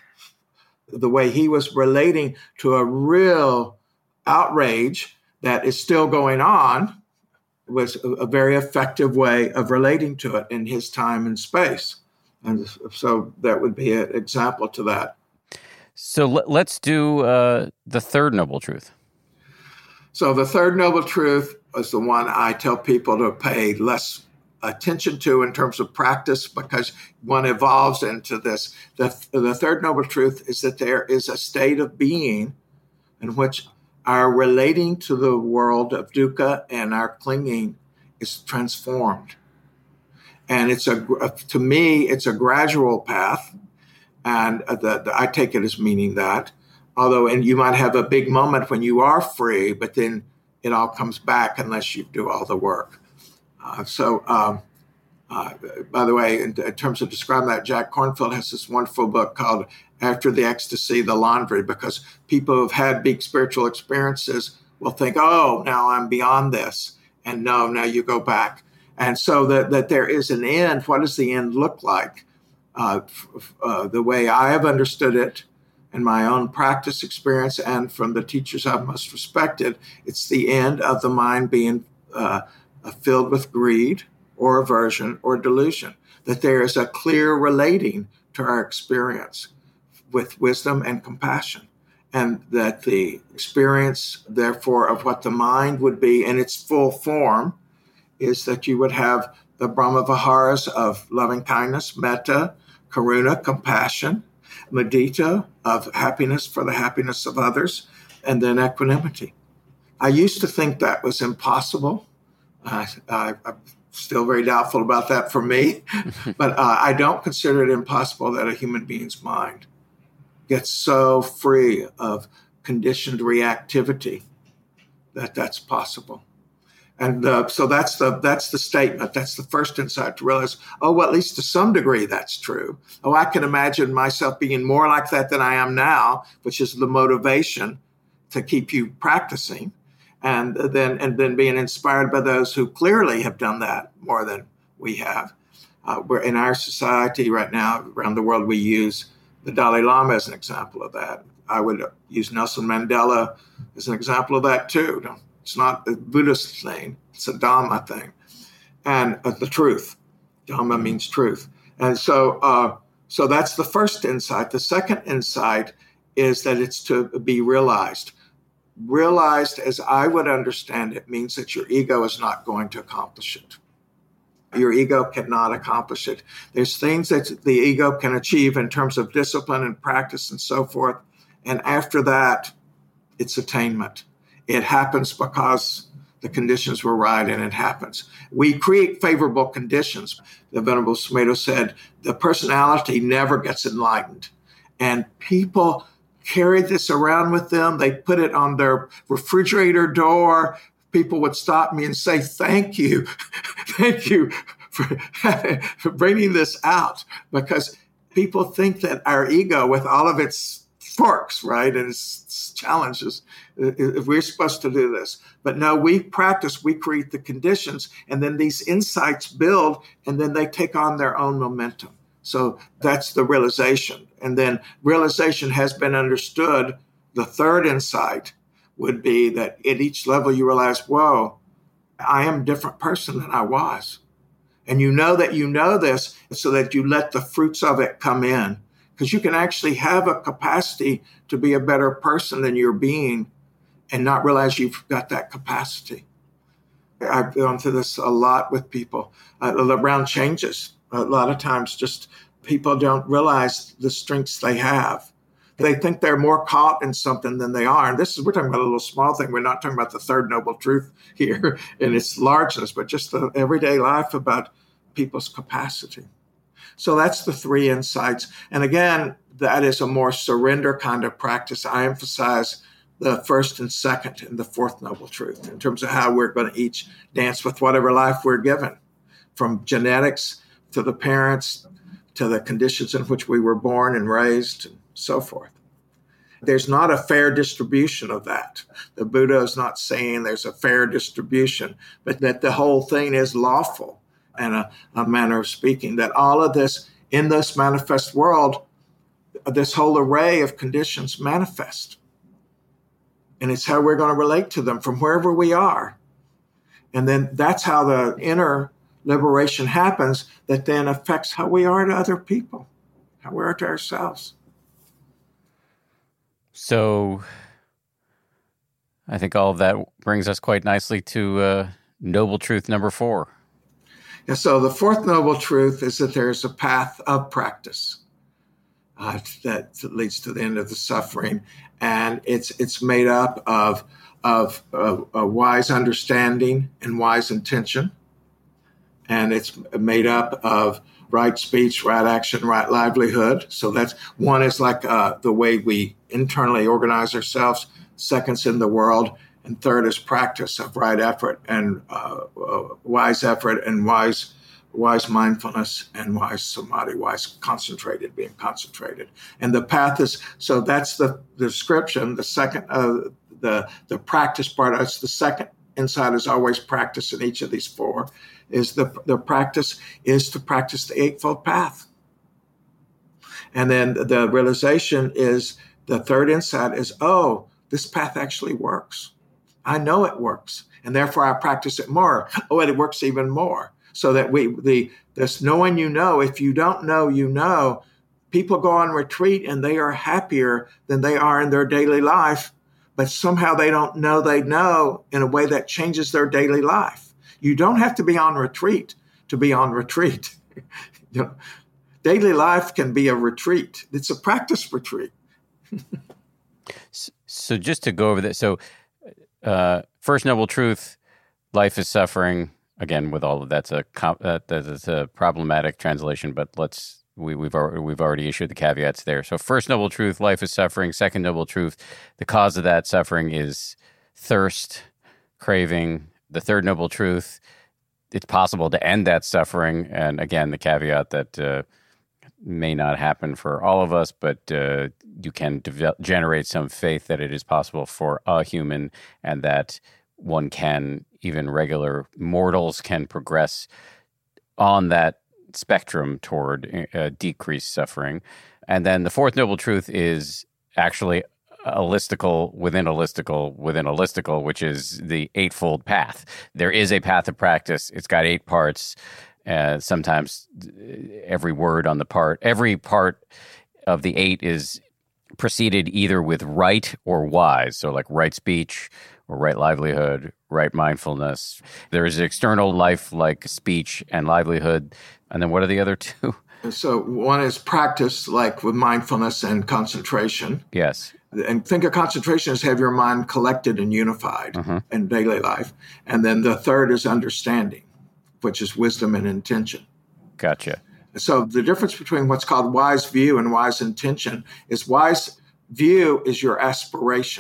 the way he was relating to a real outrage that is still going on was a, a very effective way of relating to it in his time and space. And so that would be an example to that. So let's do uh, the third noble truth. So the third noble truth is the one I tell people to pay less attention to in terms of practice because one evolves into this. The, the third noble truth is that there is a state of being in which our relating to the world of dukkha and our clinging is transformed. And it's a, to me, it's a gradual path. And the, the, I take it as meaning that, although, and you might have a big moment when you are free, but then it all comes back unless you do all the work. Uh, so, um, uh, by the way, in, in terms of describing that, Jack Kornfield has this wonderful book called After the Ecstasy, The Laundry, because people who've had big spiritual experiences will think, oh, now I'm beyond this. And no, now you go back. And so that, that there is an end. What does the end look like? Uh, uh, the way I have understood it in my own practice experience and from the teachers I've most respected, it's the end of the mind being uh, filled with greed or aversion or delusion, that there is a clear relating to our experience with wisdom and compassion, and that the experience, therefore, of what the mind would be in its full form is that you would have the Brahma Viharas of loving kindness, metta, karuna, compassion, mudita, of happiness for the happiness of others, and then equanimity. I used to think that was impossible. Uh, I, I'm still very doubtful about that for me, but uh, I don't consider it impossible that a human being's mind gets so free of conditioned reactivity that that's possible. And uh, so that's the that's the statement. That's the first insight, to realize, oh, well, at least to some degree that's true. Oh, I can imagine myself being more like that than I am now, which is the motivation to keep you practicing, and then and then being inspired by those who clearly have done that more than we have. Uh, we're in our society right now, around the world, we use the Dalai Lama as an example of that. I would use Nelson Mandela as an example of that too. It's not a Buddhist thing. It's a Dhamma thing. And uh, the truth. Dhamma means truth. And so uh, so that's the first insight. The second insight is that it's to be realized. Realized, as I would understand it, means that your ego is not going to accomplish it. Your ego cannot accomplish it. There's things that the ego can achieve in terms of discipline and practice and so forth. And after that, it's attainment. It happens because the conditions were right, and it happens. We create favorable conditions. The Venerable Sumedho said, the personality never gets enlightened. And people carry this around with them. They put it on their refrigerator door. People would stop me and say, thank you. Thank you for, for bringing this out. Because people think that our ego, with all of its forks, right, and its challenges, if we're supposed to do this. But no, we practice, we create the conditions, and then these insights build, and then they take on their own momentum. So that's the realization. And then realization has been understood. The third insight would be that at each level you realize, whoa, I am a different person than I was. And you know that you know this so that you let the fruits of it come in. Because you can actually have a capacity to be a better person than you're being and not realize you've got that capacity. I've gone through this a lot with people uh, around changes. A lot of times just people don't realize the strengths they have. They think they're more caught in something than they are. And this is, we're talking about a little small thing. We're not talking about the third noble truth here in its largeness, but just the everyday life about people's capacity. So that's the three insights. And again, that is a more surrender kind of practice. I emphasize the first and second and the fourth noble truth in terms of how we're going to each dance with whatever life we're given, from genetics to the parents to the conditions in which we were born and raised and so forth. There's not a fair distribution of that. The Buddha is not saying there's a fair distribution, but that the whole thing is lawful and a, a manner of speaking, that all of this in this manifest world, this whole array of conditions manifest. And it's how we're going to relate to them from wherever we are. And then that's how the inner liberation happens that then affects how we are to other people, how we are to ourselves. So I think all of that brings us quite nicely to uh, noble truth number four. Yeah, so the fourth noble truth is that there's a path of practice uh, that leads to the end of the suffering. And it's it's made up of, of, of a wise understanding and wise intention. And it's made up of right speech, right action, right livelihood. So that's one is like uh, the way we internally organize ourselves. Second's in the world. And third is practice of right effort and uh, uh, wise effort and wise wise mindfulness and wise samadhi, wise concentrated, being concentrated. And the path is, so that's the, the description. The second, uh, the the practice part, it's the second insight is always practice in each of these four, is the, the practice is to practice the Eightfold Path. And then the realization is, the third insight is, oh, this path actually works. I know it works, and therefore I practice it more. Oh, and it works even more. So that we, the this knowing you know, if you don't know, you know, people go on retreat and they are happier than they are in their daily life, but somehow they don't know they know in a way that changes their daily life. You don't have to be on retreat to be on retreat. You know, daily life can be a retreat. It's a practice retreat. So just to go over that, so uh, first noble truth, life is suffering. Again, with all of that's a uh, that's a problematic translation, but let's we, we've already, we've already issued the caveats there. So, first noble truth, life is suffering. Second noble truth, the cause of that suffering is thirst, craving, the third noble truth, it's possible to end that suffering. And again, the caveat that uh, may not happen for all of us, but uh, you can de- generate some faith that it is possible for a human, and that one can, even regular mortals can progress on that spectrum toward uh, decreased suffering. And then the fourth noble truth is actually a listicle within a listicle within a listicle, which is the eightfold path. There is a path of practice. It's got eight parts. Uh, sometimes every word on the part, every part of the eight is preceded either with right or wise. So like right speech or right livelihood, right mindfulness. There is external life like speech and livelihood. And then what are the other two? So one is practice, like with mindfulness and concentration. Yes. And think of concentration as have your mind collected and unified uh-huh. in daily life. And then the third is understanding, which is wisdom and intention. Gotcha. So the difference between what's called wise view and wise intention is wise view is your aspiration.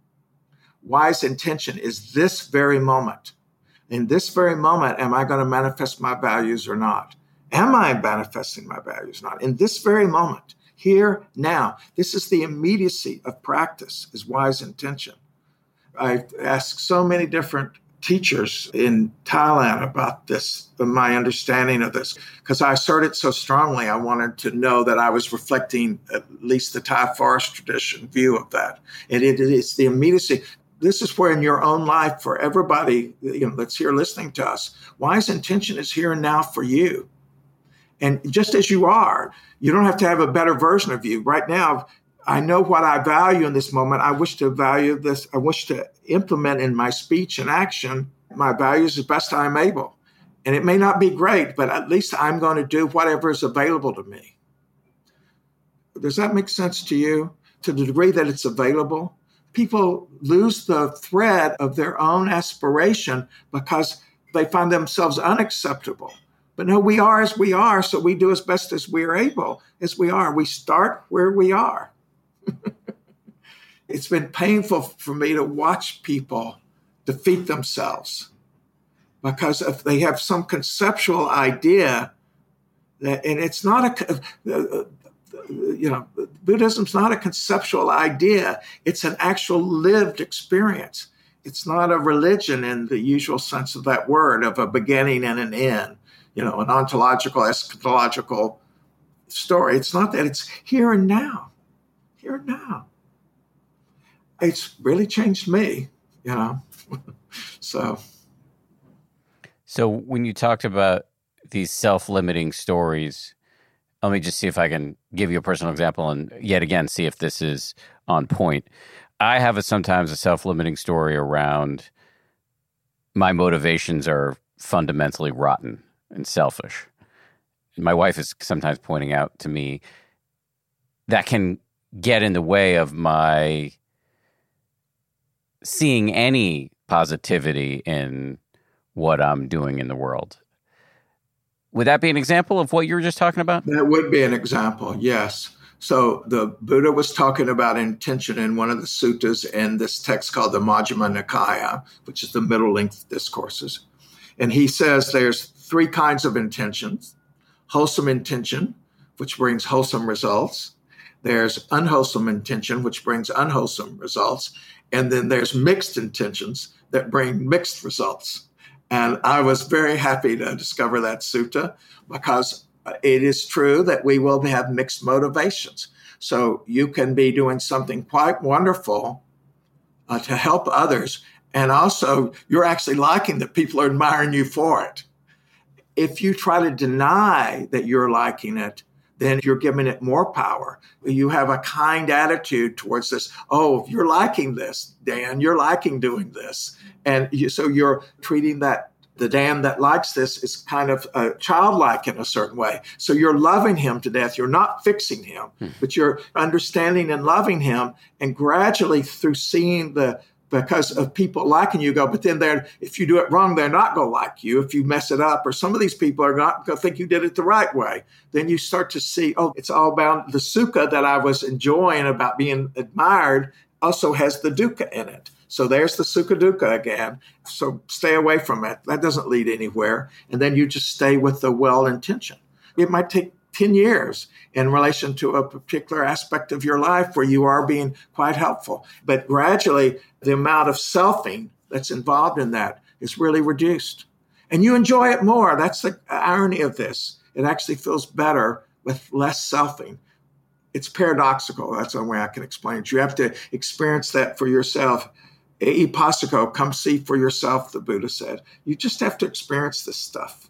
Wise intention is this very moment. In this very moment, am I going to manifest my values or not? Am I manifesting my values or not? In this very moment, here, now. This is the immediacy of practice, is wise intention. I've asked so many different teachers in Thailand about this, my understanding of this, because I asserted so strongly. I wanted to know that I was reflecting at least the Thai forest tradition view of that. And it is the immediacy. This is where in your own life, for everybody, you know, that's here listening to us, wise intention is here and now for you. And just as you are, you don't have to have a better version of you. Right now, I know what I value in this moment. I wish to value this. I wish to implement in my speech and action my values as best I am able. And it may not be great, but at least I'm going to do whatever is available to me. Does that make sense to you? To the degree that it's available? People lose the thread of their own aspiration because they find themselves unacceptable. But no, we are as we are, so we do as best as we are able, as we are. We start where we are. It's been painful for me to watch people defeat themselves because if they have some conceptual idea that, and it's not a, uh, you know, Buddhism's not a conceptual idea. It's an actual lived experience. It's not a religion in the usual sense of that word, of a beginning and an end. You know, an ontological, eschatological story. It's not that. It's here and now. Here and now. It's really changed me, you know. so. So when you talked about these self-limiting stories, let me just see if I can give you a personal example and yet again see if this is on point. I have a, sometimes a self-limiting story around my motivations are fundamentally rotten and selfish. My wife is sometimes pointing out to me that can get in the way of my seeing any positivity in what I'm doing in the world. Would that be an example of what you were just talking about? That would be an example, yes. So the Buddha was talking about intention in one of the suttas in this text called the Majjhima Nikaya, which is the middle length discourses. And he says there's three kinds of intentions. Wholesome intention, which brings wholesome results. There's unwholesome intention, which brings unwholesome results. And then there's mixed intentions that bring mixed results. And I was very happy to discover that sutta because it is true that we will have mixed motivations. So you can be doing something quite wonderful uh, to help others. And also, you're actually liking that people are admiring you for it. If you try to deny that you're liking it, then you're giving it more power. You have a kind attitude towards this. Oh, you're liking this, Dan. You're liking doing this. And you, so you're treating that, the Dan that likes this is kind of uh, childlike in a certain way. So you're loving him to death. You're not fixing him, hmm. but you're understanding and loving him. And gradually through seeing the because of people liking you, go, but then they're, if you do it wrong, they're not going to like you. If you mess it up, or some of these people are not going to think you did it the right way. Then you start to see, oh, it's all about the sukha that I was enjoying about being admired also has the dukkha in it. So there's the Sukha Dukkha again. So stay away from it. That doesn't lead anywhere. And then you just stay with the well intention. It might take ten years in relation to a particular aspect of your life where you are being quite helpful. But gradually, the amount of selfing that's involved in that is really reduced. And you enjoy it more. That's the irony of this. It actually feels better with less selfing. It's paradoxical. That's the way I can explain it. You have to experience that for yourself. Ipasiko, come see for yourself, the Buddha said. You just have to experience this stuff.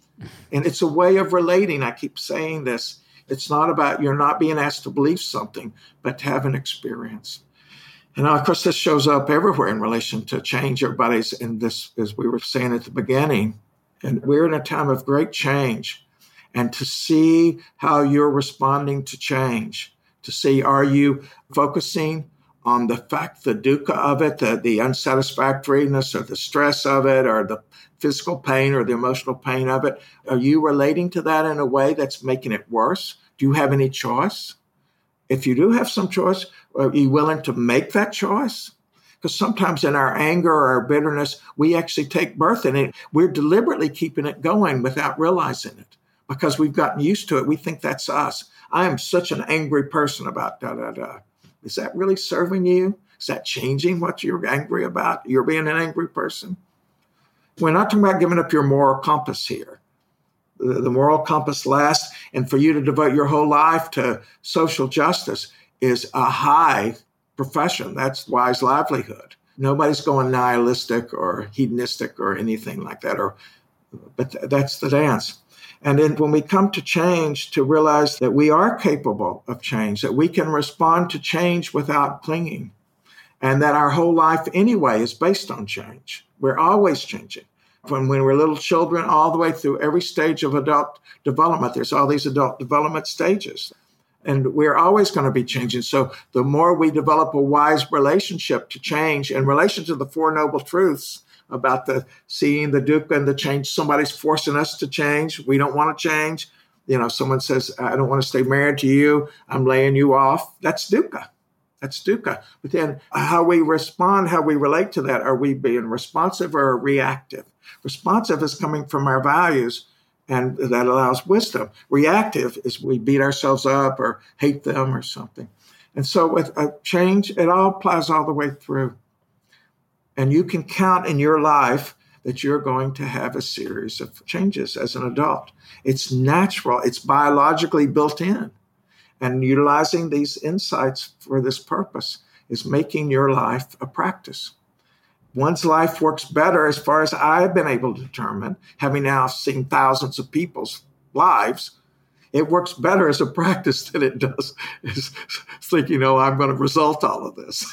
And it's a way of relating. I keep saying this. It's not about you're not being asked to believe something, but to have an experience. And of course, this shows up everywhere in relation to change. Everybody's in this, as we were saying at the beginning, and we're in a time of great change. And to see how you're responding to change, to see, are you focusing on the fact, the dukkha of it, the, the unsatisfactoriness or the stress of it, or the physical pain or the emotional pain of it? Are you relating to that in a way that's making it worse? Do you have any choice? If you do have some choice, are you willing to make that choice? Because sometimes in our anger or our bitterness, we actually take birth in it. We're deliberately keeping it going without realizing it because we've gotten used to it. We think that's us. I am such an angry person about da, da, da. Is that really serving you? Is that changing what you're angry about? You're being an angry person? We're not talking about giving up your moral compass here. The, the moral compass lasts, and for you to devote your whole life to social justice is a high profession. That's wise livelihood. Nobody's going nihilistic or hedonistic or anything like that, or, but th- that's the dance. And then when we come to change, to realize that we are capable of change, that we can respond to change without clinging, and that our whole life anyway is based on change. We're always changing. From when we're little children all the way through every stage of adult development, there's all these adult development stages. And we're always going to be changing. So the more we develop a wise relationship to change in relation to the Four Noble Truths about the seeing the dukkha and the change, somebody's forcing us to change. We don't want to change. You know, someone says, I don't want to stay married to you. I'm laying you off. That's dukkha. That's dukkha. But then how we respond, how we relate to that, are we being responsive or reactive? Responsive is coming from our values, and that allows wisdom. Reactive is we beat ourselves up or hate them or something. And so with a change, it all applies all the way through. And you can count in your life that you're going to have a series of changes as an adult. It's natural. It's biologically built in. And utilizing these insights for this purpose is making your life a practice. One's life works better, as far as I've been able to determine, having now seen thousands of people's lives, it works better as a practice than it does as thinking, oh, I'm going to result all of this.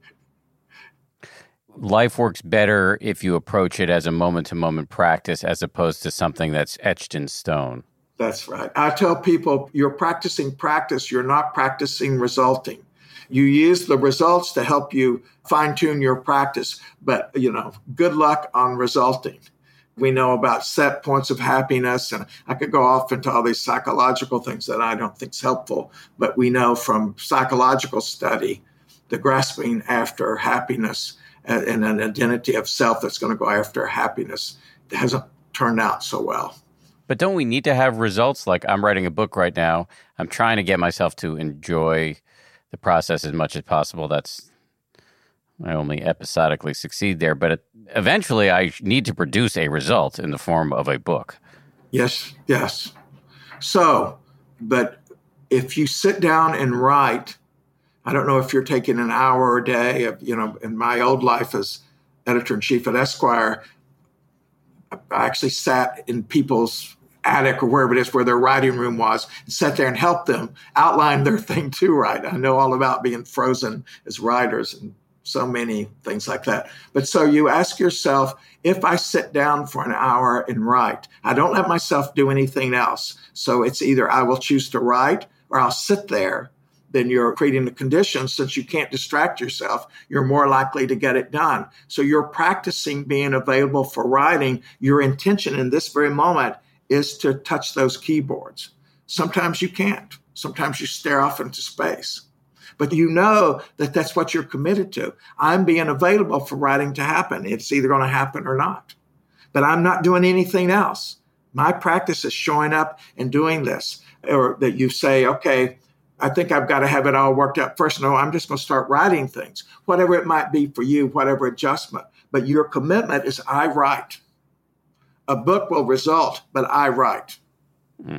Life works better if you approach it as a moment-to-moment practice as opposed to something that's etched in stone. That's right. I tell people, you're practicing practice. You're not practicing resulting. You use the results to help you fine-tune your practice, but, you know, good luck on resulting. We know about set points of happiness, and I could go off into all these psychological things that I don't think is helpful, but we know from psychological study, the grasping after happiness and an identity of self that's going to go after happiness hasn't turned out so well. But don't we need to have results? Like, I'm writing a book right now. I'm trying to get myself to enjoy the process as much as possible. That's, I only episodically succeed there. But it, eventually, I need to produce a result in the form of a book. Yes, yes. So, but if you sit down and write, I don't know if you're taking an hour a day. Of, you know, in my old life as editor-in-chief at Esquire, I actually sat in people's attic or wherever it is where their writing room was and sat there and helped them outline their thing to write. I know all about being frozen as writers and so many things like that. But so you ask yourself, if I sit down for an hour and write, I don't let myself do anything else. So it's either I will choose to write or I'll sit there. Then you're creating the conditions. Since you can't distract yourself, you're more likely to get it done. So you're practicing being available for writing. Your intention in this very moment is to touch those keyboards. Sometimes you can't. Sometimes you stare off into space. But you know that that's what you're committed to. I'm being available for writing to happen. It's either going to happen or not. But I'm not doing anything else. My practice is showing up and doing this. Or that you say, okay, I think I've got to have it all worked out first. No, I'm just going to start writing things, whatever it might be for you, whatever adjustment. But your commitment is I write. A book will result, but I write. Mm.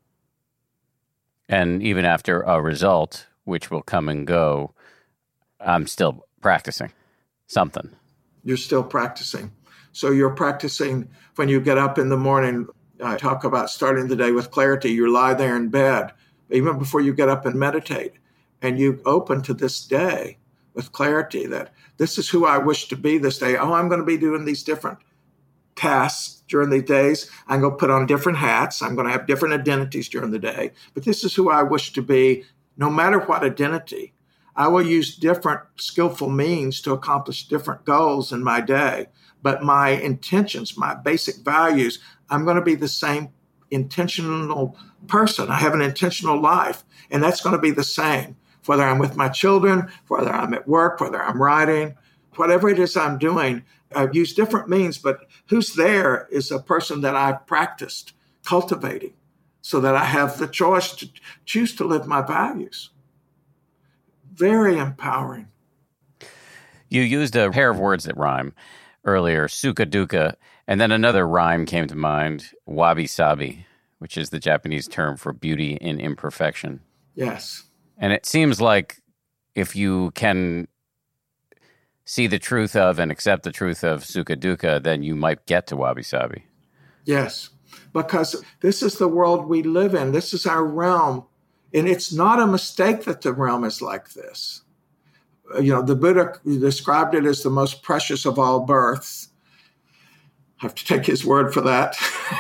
And even after a result, which will come and go, I'm still practicing something. You're still practicing. So you're practicing when you get up in the morning. I talk about starting the day with clarity. You lie there in bed, even before you get up and meditate, and you open to this day with clarity that this is who I wish to be this day. Oh, I'm going to be doing these different tasks during the days. I'm going to put on different hats. I'm going to have different identities during the day. But this is who I wish to be, no matter what identity. I will use different skillful means to accomplish different goals in my day. But my intentions, my basic values, I'm going to be the same intentional person. I have an intentional life, and that's going to be the same, whether I'm with my children, whether I'm at work, whether I'm writing, whatever it is I'm doing. I've used different means, but who's there is a person that I've practiced cultivating so that I have the choice to choose to live my values. Very empowering. You used a pair of words that rhyme earlier, suka duka, and then another rhyme came to mind, wabi-sabi, which is the Japanese term for beauty in imperfection. Yes. And it seems like if you can see the truth of and accept the truth of suka duka, then you might get to wabi-sabi. Yes, because this is the world we live in. This is our realm. And it's not a mistake that the realm is like this. You know, the Buddha described it as the most precious of all births. I have to take his word for that.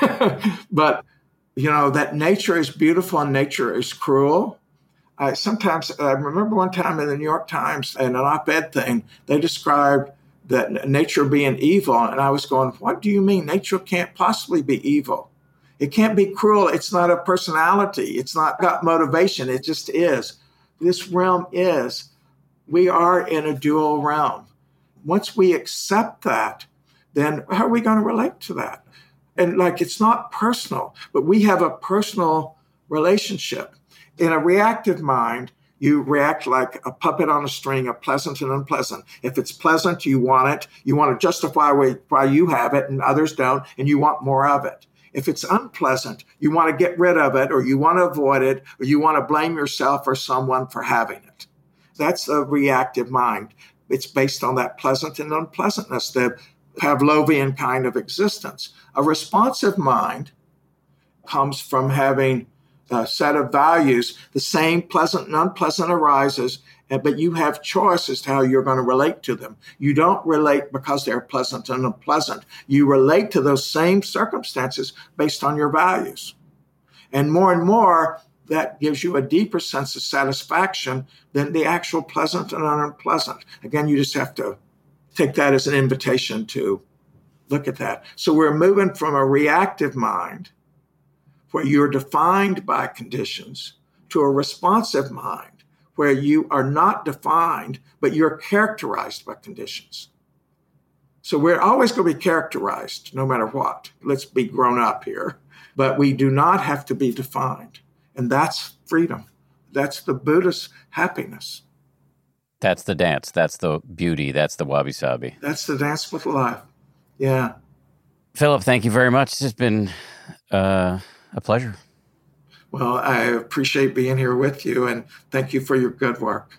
But, you know, that nature is beautiful and nature is cruel. I sometimes, I remember one time in the New York Times, in an op-ed thing, they described that nature being evil. And I was going, what do you mean? Nature can't possibly be evil. It can't be cruel. It's not a personality. It's not got motivation. It just is. This realm is. We are in a dual realm. Once we accept that, then how are we going to relate to that? And like, it's not personal, but we have a personal relationship. In a reactive mind, you react like a puppet on a string of pleasant and unpleasant. If it's pleasant, you want it. You want to justify why you have it and others don't, and you want more of it. If it's unpleasant, you want to get rid of it, or you want to avoid it, or you want to blame yourself or someone for having it. That's a reactive mind. It's based on that pleasant and unpleasantness, the Pavlovian kind of existence. A responsive mind comes from having a set of values. The same pleasant and unpleasant arises, but you have choice as to how you're going to relate to them. You don't relate because they're pleasant and unpleasant. You relate to those same circumstances based on your values. And more and more, that gives you a deeper sense of satisfaction than the actual pleasant and unpleasant. Again, you just have to take that as an invitation to look at that. So we're moving from a reactive mind where you're defined by conditions to a responsive mind where you are not defined, but you're characterized by conditions. So we're always going to be characterized no matter what. Let's be grown up here. But we do not have to be defined. And that's freedom. That's the Buddhist happiness. That's the dance. That's the beauty. That's the wabi-sabi. That's the dance with life. Yeah. Philip, thank you very much. This has been uh, a pleasure. Well, I appreciate being here with you, and thank you for your good work.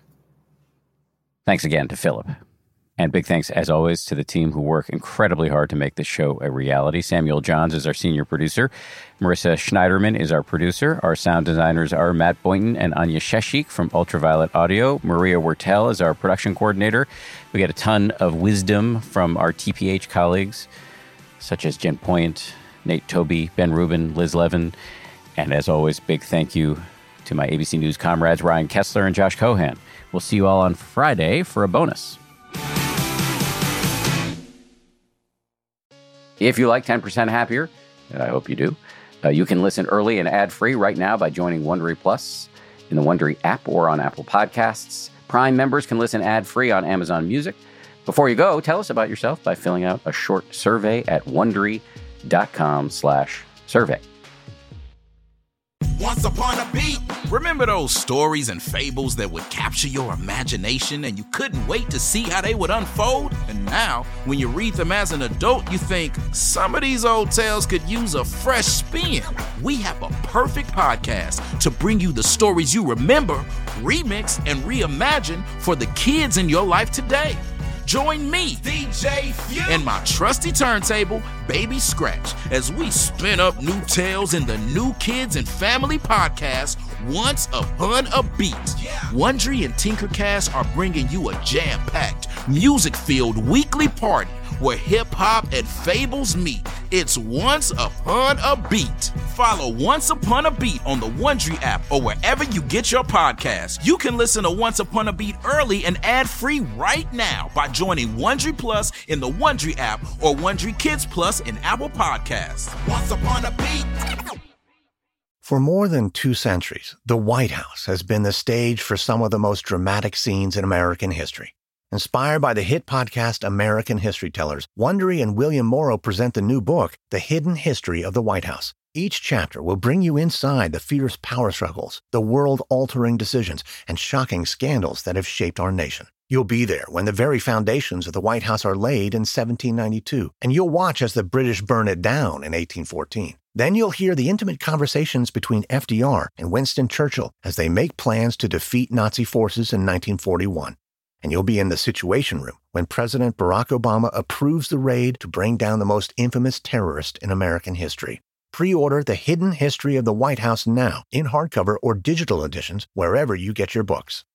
Thanks again to Philip. And big thanks, as always, to the team who work incredibly hard to make this show a reality. Samuel Johns is our senior producer. Marissa Schneiderman is our producer. Our sound designers are Matt Boynton and Anya Sheshik from Ultraviolet Audio. Maria Wertel is our production coordinator. We get a ton of wisdom from our T P H colleagues, such as Jen Point, Nate Toby, Ben Rubin, Liz Levin. And as always, big thank you to my A B C News comrades, Ryan Kessler and Josh Cohan. We'll see you all on Friday for a bonus. If you like ten percent Happier, and I hope you do, uh, you can listen early and ad-free right now by joining Wondery Plus. in the Wondery app or on Apple Podcasts. Prime members can listen ad-free on Amazon Music. Before you go, tell us about yourself by filling out a short survey at Wondery.com slash survey. Once upon a beat. Remember those stories and fables that would capture your imagination and you couldn't wait to see how they would unfold? And now, when you read them as an adult, you think, some of these old tales could use a fresh spin. We have a perfect podcast to bring you the stories you remember, remix, and reimagine for the kids in your life today. Join me, D J Few, and my trusty turntable, Baby Scratch, as we spin up new tales in the New Kids and Family podcast, Once Upon a Beat. Yeah. Wondery and Tinkercast are bringing you a jam-packed, music-filled weekly party where hip-hop and fables meet. It's Once Upon a Beat. Follow Once Upon a Beat on the Wondery app or wherever you get your podcasts. You can listen to Once Upon a Beat early and ad-free right now by joining Wondery Plus in the Wondery app or Wondery Kids Plus in Apple Podcasts. Once Upon a Beat. For more than two centuries, the White House has been the stage for some of the most dramatic scenes in American history. Inspired by the hit podcast American History Tellers, Wondery and William Morrow present the new book, The Hidden History of the White House. Each chapter will bring you inside the fierce power struggles, the world-altering decisions, and shocking scandals that have shaped our nation. You'll be there when the very foundations of the White House are laid in seventeen ninety-two, and you'll watch as the British burn it down in eighteen fourteen. Then you'll hear the intimate conversations between F D R and Winston Churchill as they make plans to defeat Nazi forces in nineteen forty-one. And you'll be in the Situation Room when President Barack Obama approves the raid to bring down the most infamous terrorist in American history. Pre-order The Hidden History of the White House now in hardcover or digital editions wherever you get your books.